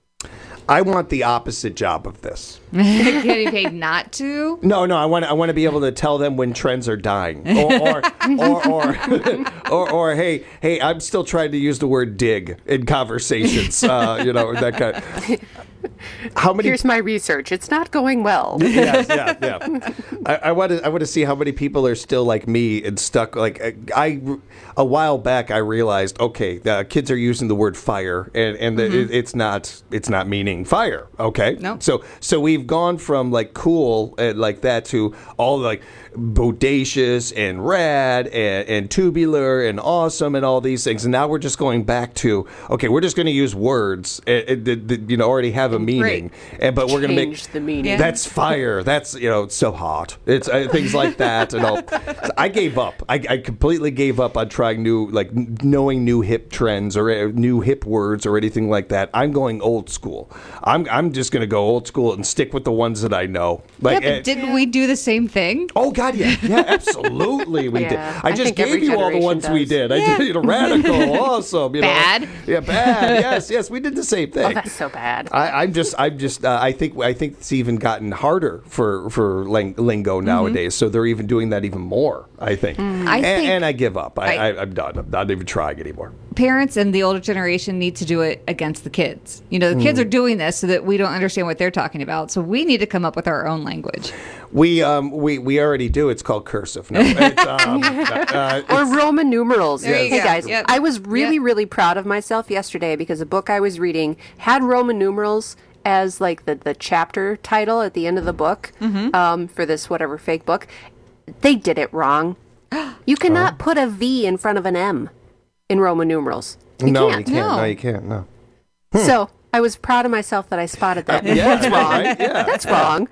I want the opposite job of this. Getting paid not to? No, no, I want I want to be able to tell them when trends are dying, or or or or, or, or hey, hey, I'm still trying to use the word dig in conversations. Uh, you know that kind of, how many? Here's my research. It's not going well. Yes, yeah, yeah. I, I want to I want to see how many people are still like me and stuck. Like I, a while back, I realized okay, the kids are using the word fire, and and Mm-hmm. the, it, it's not it's not meaning fire. Okay, no. So so we've gone from like cool and like that to all like bodacious and rad and, and tubular and awesome and all these things, and now we're just going back to okay, we're just going to use words that, that, that you know already have a meaning, and but we're going to make Change the meaning. Yeah. that's fire. That's you know it's so hot. It's uh, things like that and all. So I gave up. I, I completely gave up on trying new like n- knowing new hip trends or uh, new hip words or anything like that. I'm going old school. I'm I'm just going to go old school and stick with the ones that I know. Like yeah, but uh, didn't we do the same thing? Oh God, yeah, yeah, absolutely, we Yeah, did. I I just think every gave you all the generation ones we does. did. I Yeah. did you know, radical, awesome, you know. Bad. Yeah, bad. Yes, yes, we did the same thing. Oh, that's so bad. I, I'm just, I'm just, uh, I think, I think it's even gotten harder for for ling- lingo nowadays. So they're even doing that even more. I think, Mm-hmm. I and, think- and I give up. I, I- I, I'm done. I'm not even trying anymore. Parents and the older generation need to do it against the kids. You know, the kids Mm. are doing this so that we don't understand what they're talking about. So we need to come up with our own language. We, um, we, we already do. It's called cursive. No, it's, um, uh, Or Roman numerals. There you Hey go. guys, Yep. I was really, Yep. really proud of myself yesterday because the book I was reading had Roman numerals as like the, the chapter title at the end of the book Mm-hmm. um, for this whatever fake book. They did it wrong. You cannot put a V in front of an M in Roman numerals. You no, can't. you can't. No. No. you can't. No. So I was proud of myself that I spotted that. Yeah, That's wrong. right? Yeah. That's wrong.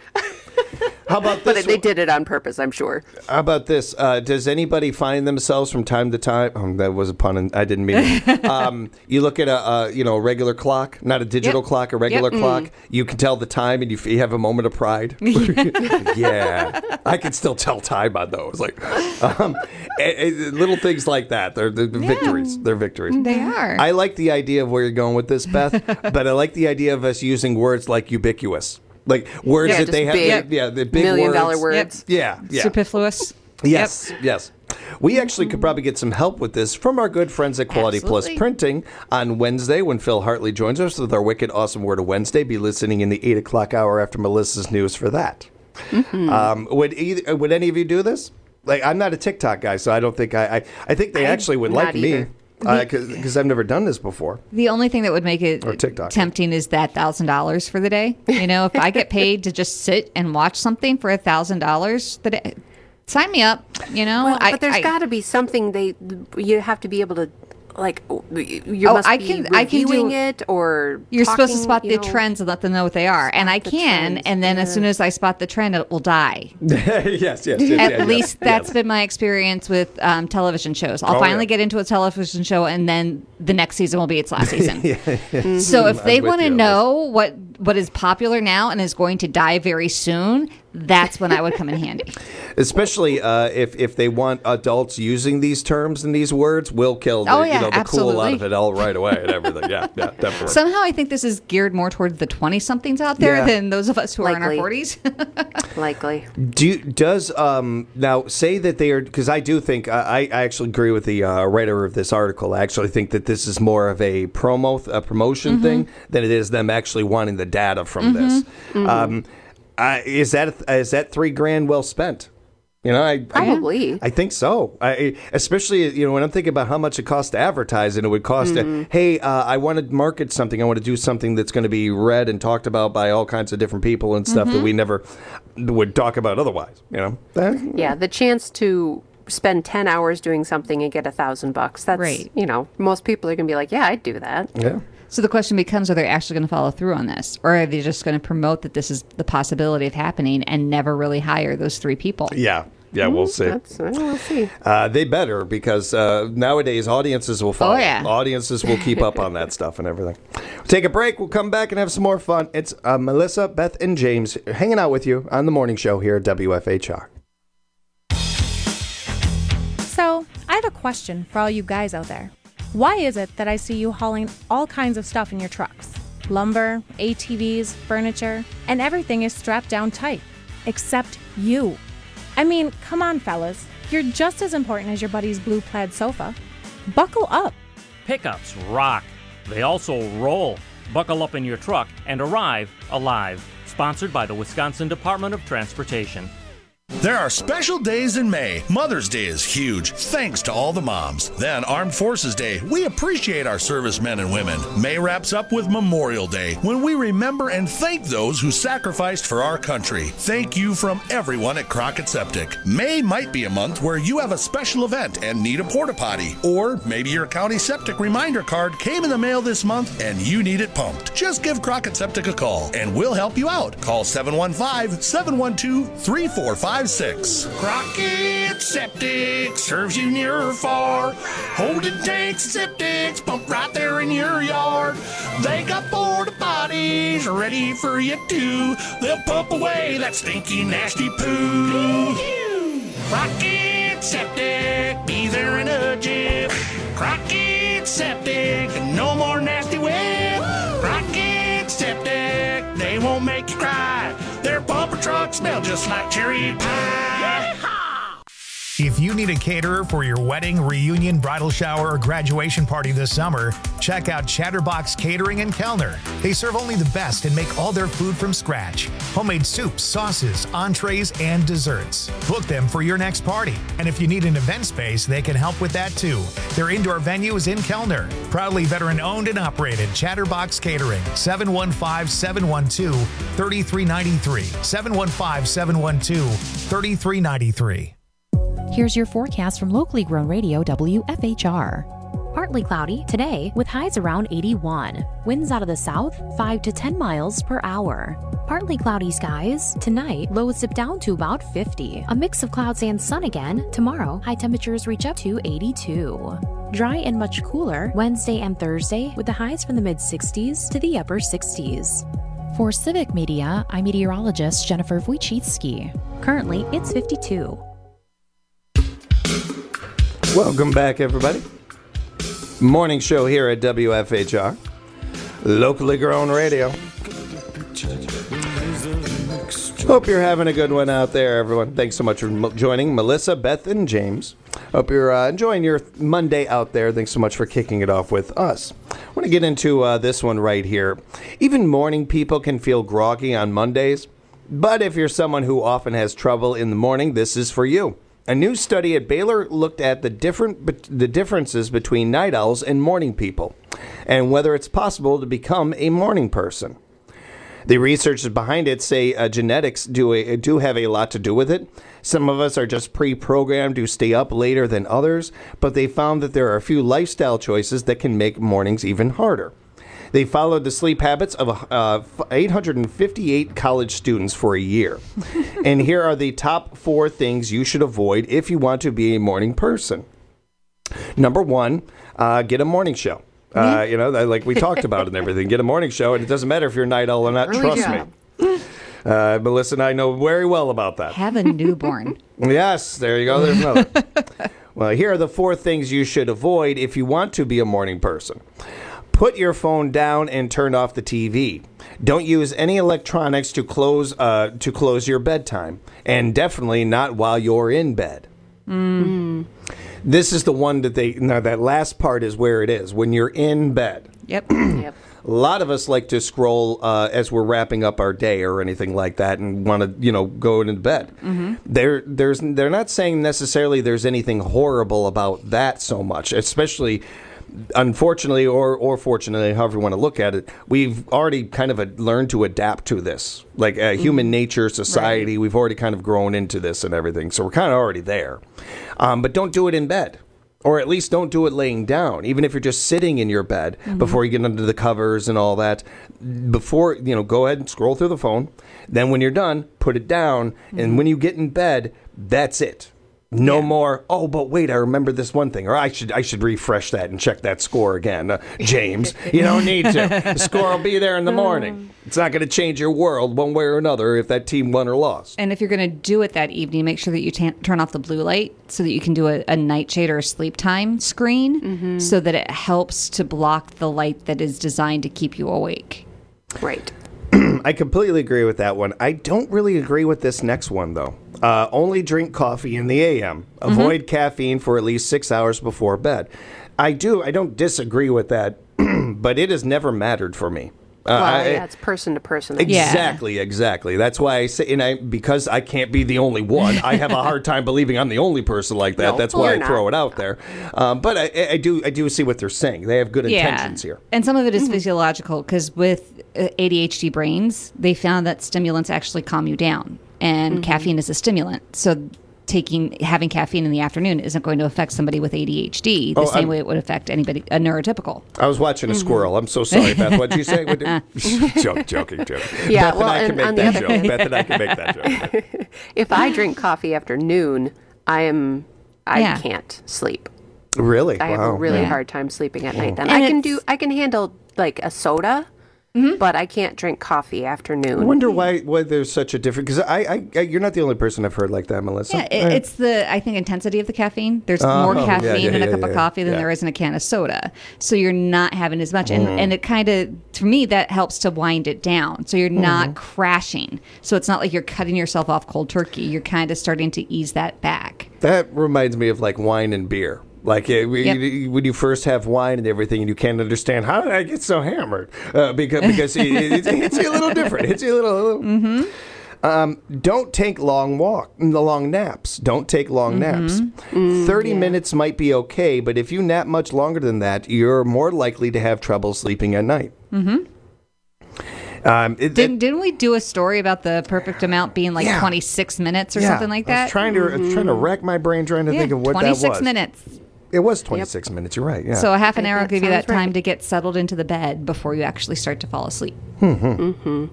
How about But this? they did it on purpose, I'm sure. How about this? Uh, does anybody find themselves from time to time? Oh, that was a pun, and I didn't mean it. Um, you look at a, a you know a regular clock, not a digital Yep. clock, a regular Yep. clock. You can tell the time, and you, f- you have a moment of pride. Yeah, I can still tell time on those. Like um, a- a- little things like that. They're, they're victories. They're victories. They are. I like the idea of where you're going with this, Beth, but I like the idea of us using words like ubiquitous. Like words Yeah, that just they have, big, yeah, the big million words. dollar words. Yeah, yeah. Superfluous. Yes, yes. We actually could probably get some help with this from our good friends at Quality Plus Absolutely. Printing on Wednesday when Phil Hartley joins us with our Wicked Awesome Word of Wednesday. Be listening in the eight o'clock hour after Melissa's news for that. Um, would either, would any of you do this? Like, I'm not a TikTok guy, so I don't think I. I, I think they I'm actually would not like me either. because I've never done this before. The only thing that would make it Or TikTok. tempting is that thousand dollars for the day. You know, if I get paid to just sit and watch something for a thousand dollars the day, sign me up. You know, Well, I, but there's I- got to be something they you have to be able to like. You Oh, must I be can- I can reviewing do- it or You're supposed to talking, spot you the know. trends and let them know what they are, and I the can. trends, And then as yeah. soon as I spot the trend, it will die. yes, yes, yes. At yeah, least yes, that's yes. been my experience with um, television shows. I'll Oh, finally yeah. get into a television show, and then the next season will be its last season. Yeah, yeah. So if I'm they with want to you on know what what is popular now and is going to die very soon, that's when I would come in handy. Especially uh, if if they want adults using these terms and these words, we'll kill the, Oh, yeah, you know, the cool out absolutely. of it all right away and everything. Yeah, yeah, definitely. Somehow I think this is geared more towards the twenty-somethings out there Yeah. than those of us who are in our Likely. forties. Likely. Do you- does um now say that they are because I do think I, I actually agree with the uh, writer of this article. I actually think that this is more of a promo a promotion Mm-hmm. thing than it is them actually wanting the data from this. Um, uh, is that is that three grand well spent? You know, I Probably. I, I think so. I especially you know when I'm thinking about how much it costs to advertise and it would cost. To, hey, uh, I want to market something. I want to do something that's going to be read and talked about by all kinds of different people and stuff that we never would talk about otherwise. You know. Eh, Yeah, the chance to spend ten hours doing something and get a thousand bucks. That's Right. you know, most people are gonna be like, yeah, I'd do that. Yeah. So the question becomes, are they actually going to follow through on this? Or are they just going to promote that this is the possibility of happening and never really hire those three people? Yeah. Yeah, we'll see. That's, uh, we'll see. Uh, they better, because uh, nowadays audiences will follow. Oh, yeah. Audiences will keep up on that stuff and everything. We'll take a break. We'll come back and have some more fun. It's uh, Melissa, Beth, and James hanging out with you on the morning show here at W F H R. So, I have a question for all you guys out there. Why is it that I see you hauling all kinds of stuff in your trucks? Lumber, A T Vs, furniture, and everything is strapped down tight. Except you. I mean, come on, fellas. You're just as important as your buddy's blue plaid sofa. Buckle up. Pickups rock. They also roll. Buckle up in your truck and arrive alive. Sponsored by the Wisconsin Department of Transportation. There are special days in May. Mother's Day is huge, thanks to all the moms. Then Armed Forces Day. We appreciate our servicemen and women. May wraps up with Memorial Day, when we remember and thank those who sacrificed for our country. Thank you from everyone at Crockett Septic. May might be a month where you have a special event and need a porta potty. Or maybe your county septic reminder card came in the mail this month and you need it pumped. Just give Crockett Septic a call and we'll help you out. Call seven one five, seven one two, three four five six. Crockett Septic serves you near or far. Holding tanks and septics pumped right there in your yard. They got porta potties ready for you too. They'll pump away that stinky, nasty poo. Crockett Septic, be there in a jiff. Crockett Septic, no more nasty whip. Crockett Septic, they won't make you cry. Their bumper trucks smell just like cherry pie. If you need a caterer for your wedding, reunion, bridal shower, or graduation party this summer, check out Chatterbox Catering in Kellner. They serve only the best and make all their food from scratch. Homemade soups, sauces, entrees, and desserts. Book them for your next party. And if you need an event space, they can help with that too. Their indoor venue is in Kellner. Proudly veteran owned and operated, Chatterbox Catering. seven one five, seven one two, three three nine three. seven one five, seven one two, three three nine three. Here's your forecast from locally grown radio W F H R. Partly cloudy today with highs around eighty-one. Winds out of the south five to ten miles per hour. Partly cloudy skies tonight, lows dip down to about fifty. A mix of clouds and sun again tomorrow. High temperatures reach up to eighty-two. Dry and much cooler Wednesday and Thursday with the highs from the mid sixties to the upper sixties. For Civic Media, I'm meteorologist Jennifer Wojcicki. Currently, it's fifty-two. Welcome back, everybody. Morning show here at W F H R, locally grown radio. Hope you're having a good one out there, everyone. Thanks so much for m- joining Melissa, Beth, and James. Hope you're uh, enjoying your Monday out there. Thanks so much for kicking it off with us. I want to get into uh, this one right here. Even morning people can feel groggy on Mondays, but if you're someone who often has trouble in the morning, this is for you. A new study at Baylor looked at the different the differences between night owls and morning people, and whether it's possible to become a morning person. The researchers behind it say uh, genetics do a, do have a lot to do with it. Some of us are just pre-programmed to stay up later than others, but they found that there are a few lifestyle choices that can make mornings even harder. They followed the sleep habits of uh, eight hundred fifty-eight college students for a year. And here are the top four things you should avoid if you want to be a morning person. Number one, uh, get a morning show. Uh, you know, like we talked about and everything. Get a morning show, and it doesn't matter if you're a night owl or not. Early Trust job. me. Uh, Melissa and I know very well about that. Have a newborn. Yes, there you go. There's another. Well, here are the four things you should avoid if you want to be a morning person. Put your phone down and turn off the T V. Don't use any electronics to close uh, to close your bedtime, and definitely not while you're in bed. Mm. This is the one that they. Now that last part is where it is when you're in bed. Yep. Yep. A lot of us like to scroll uh, as we're wrapping up our day or anything like that, and want to, you know, go into bed. Mm-hmm. They're there's they're not saying necessarily there's anything horrible about that so much, especially. Unfortunately, or or fortunately, however you want to look at it, we've already kind of a, learned to adapt to this. Like uh, human nature, society, right. We've already kind of grown into this and everything. So we're kind of already there. Um, but don't do it in bed. Or at least don't do it laying down, even if you're just sitting in your bed Mhm. before you get under the covers and all that. Before, you know, go ahead and scroll through the phone. Then when you're done, put it down. And when you get in bed, that's it. No more, oh, but wait, I remember this one thing. Or I should I should refresh that and check that score again. Uh, James, you don't need to. The score will be there in the morning. It's not going to change your world one way or another if that team won or lost. And if you're going to do it that evening, make sure that you ta- turn off the blue light so that you can do a, a nightshade or a sleep time screen so that it helps to block the light that is designed to keep you awake. Right. I completely agree with that one. I don't really agree with this next one, though. Uh, only drink coffee in the A M. Avoid caffeine for at least six hours before bed. I do. I don't disagree with that, but it has never mattered for me. Uh, well, I- yeah, it's person to person. Exactly, exactly. That's why I say, and I because I can't be the only one, I have a hard time believing I'm the only person like that. No, That's why I you're throw not. it out there. Um, but I, I do, I do see what they're saying. They have good intentions here. And some of it is physiological because with uh, A D H D brains, they found that stimulants actually calm you down, and Mm-hmm. caffeine is a stimulant. So taking having caffeine in the afternoon isn't going to affect somebody with A D H D the Oh, same I'm- way it would affect anybody a neurotypical. I was watching a squirrel. I'm so sorry, Beth. What'd you say? What did- joke, joking, joking. Yeah, Beth well, and I can and make on the that other- joke. Beth and I can make that joke. If I drink coffee after noon, I am I Yeah. can't sleep. Really? I have Wow. a really Yeah. hard time sleeping at night. Then And I can it's- do I can handle like a soda, but I can't drink coffee after I noon. wonder why why there's such a difference. Because I, I, I, you're not the only person I've heard like that, Melissa. Yeah, it, it's the I think intensity of the caffeine. There's Oh, more yeah, caffeine yeah, in a yeah, cup yeah, of coffee than yeah. there is in a can of soda. So you're not having as much, and Mm. and it kind of to me that helps to wind it down. So you're not Mhm. crashing. So it's not like you're cutting yourself off cold turkey. You're kind of starting to ease that back. That reminds me of like wine and beer. Like uh, we- Yep. you- when you first have wine and everything, and you can't understand how did I get so hammered uh, because because it, it, it's a little different. It's a little. little Mm-hmm. Um, don't take long walk, long naps. Don't take long naps. Mm, Thirty minutes might be okay, but if you nap much longer than that, you're more likely to have trouble sleeping at night. Mm-hmm. Um, it, Didn't, didn't we do a story about the perfect amount being like Yeah. twenty-six minutes or yeah, something like I that? was trying to I was trying to rack my brain trying to Yeah, think of what that was. twenty-six minutes. It was twenty-six minutes. You're right. Yeah. So a half an hour will that give you that sounds time right. to get settled into the bed before you actually start to fall asleep. Mm-hmm.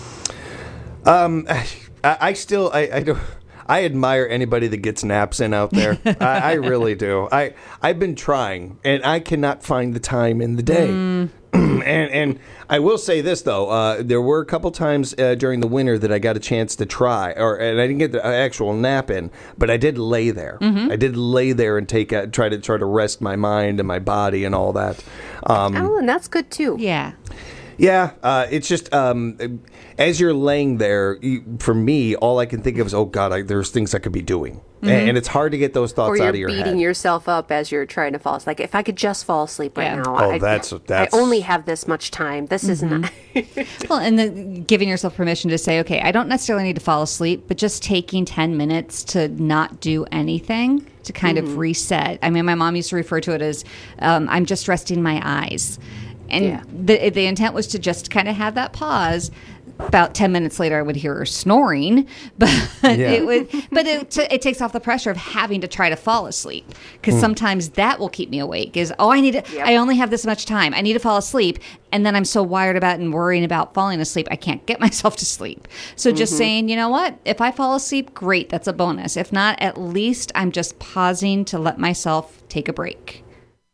Um, I, I still I, I don't. I admire anybody that gets naps in out there. I, I really do. I I've been trying, and I cannot find the time in the day. Mm. and and I will say this though, uh, there were a couple times uh, during the winter that I got a chance to try, or and I didn't get the actual nap in, but I did lay there. Mhm. I did lay there and take a, try to try to rest my mind and my body and all that. Um, Oh, and that's good too. Yeah. Yeah, uh, it's just um, as you're laying there, you, for me, all I can think of is, oh God, I, there's things I could be doing, Mhm. and, and it's hard to get those thoughts Or you're out of your beating head. yourself up as you're trying to fall asleep. Like if I could just fall asleep right now. Oh, I, that's- that's- I only have this much time. This is Mm-hmm. not. Well, and then giving yourself permission to say, okay, I don't necessarily need to fall asleep, but just taking ten minutes to not do anything to kind Mhm. of reset. I mean, my mom used to refer to it as um, I'm just resting my eyes. And Yeah. the, the intent was to just kind of have that pause. About ten minutes later, I would hear her snoring, but Yeah. it would. But it, it takes off the pressure of having to try to fall asleep because Mm. sometimes that will keep me awake. Is oh, I need to. I only have this much time. I need to fall asleep, and then I'm so wired about and worrying about falling asleep, I can't get myself to sleep. So just Mhm. saying, you know what? If I fall asleep, great. That's a bonus. If not, at least I'm just pausing to let myself take a break.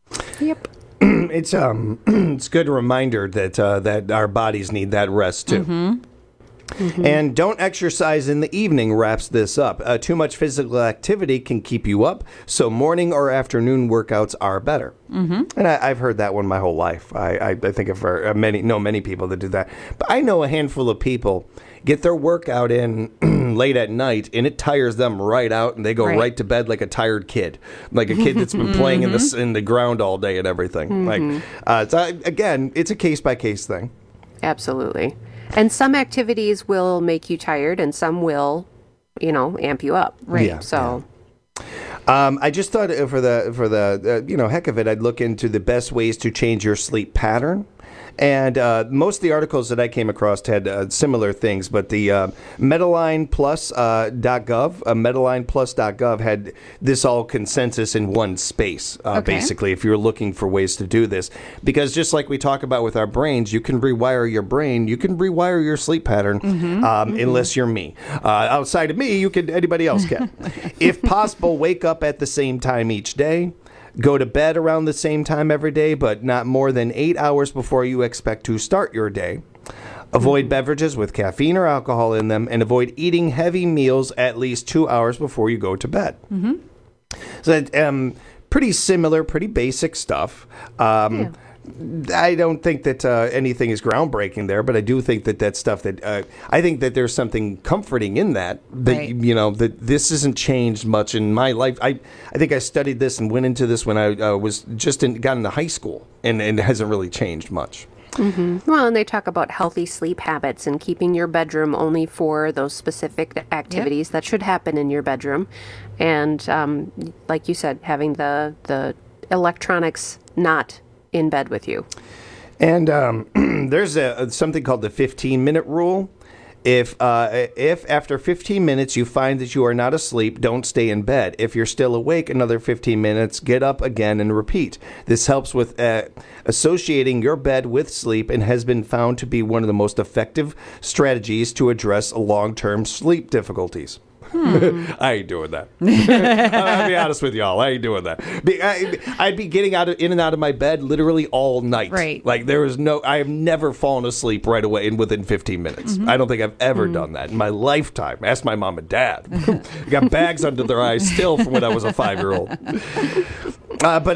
Yep. it's um, it's a good reminder that uh, that our bodies need that rest too. Mm-hmm. And don't exercise in the evening wraps this up. Uh, too much physical activity can keep you up, so morning or afternoon workouts are better. Mm-hmm. And I, I've heard that one my whole life. I, I, I think of uh, many, know many people that do that. But I know a handful of people get their workout in late at night, and it tires them right out, and they go Right. right, to bed like a tired kid, like a kid that's been playing in the s- in the ground all day and everything. Mhm. Like, uh, so I- again, it's a case by case thing. Absolutely. And some activities will make you tired, and some will, you know, amp you up. Right. Yeah, So. Um, I just thought uh, for the for the uh, you know heck of it, I'd look into the best ways to change your sleep pattern. And uh, most of the articles that I came across had uh, similar things, but the uh, Medline Plus uh, .gov, uh, Medline Plus .gov had this all consensus in one space, uh, Okay. basically, if you're looking for ways to do this. Because just like we talk about with our brains, you can rewire your brain, you can rewire your sleep pattern, Mhm. um, Mhm. unless you're me. Uh, outside of me, you can. Anybody else can. If possible, wake up at the same time each day. Go to bed around the same time every day, but not more than eight hours before you expect to start your day. Avoid beverages with caffeine or alcohol in them, and avoid eating heavy meals at least two hours before you go to bed. Mm-hmm. So that, um, pretty similar, pretty basic stuff. Um, I don't think that uh, anything is groundbreaking there, but I do think that that's stuff that uh, I think that there's something comforting in that. That Right. you know that this hasn't changed much in my life. I I think I studied this and went into this when I uh, was just in, got into high school, and, and it hasn't really changed much. hmm Well, and they talk about healthy sleep habits and keeping your bedroom only for those specific activities that should happen in your bedroom, and um, like you said, having the the electronics not in bed with you. And um, there's a, something called the fifteen minute rule. If uh, if after fifteen minutes you find that you are not asleep, don't stay in bed. If you're still awake another fifteen minutes, get up again and repeat. This helps with uh, associating your bed with sleep and has been found to be one of the most effective strategies to address long-term sleep difficulties. Hmm. I ain't doing that. I'll be honest with y'all. I ain't doing that. Be, I, I'd be getting out of, in and out of my bed literally all night. Right. Like there was no. I have never fallen asleep right away in within fifteen minutes. Mhm. I don't think I've ever Mhm. done that in my lifetime. Ask my mom and dad. Got bags under their eyes still from when I was a five year old. Uh, but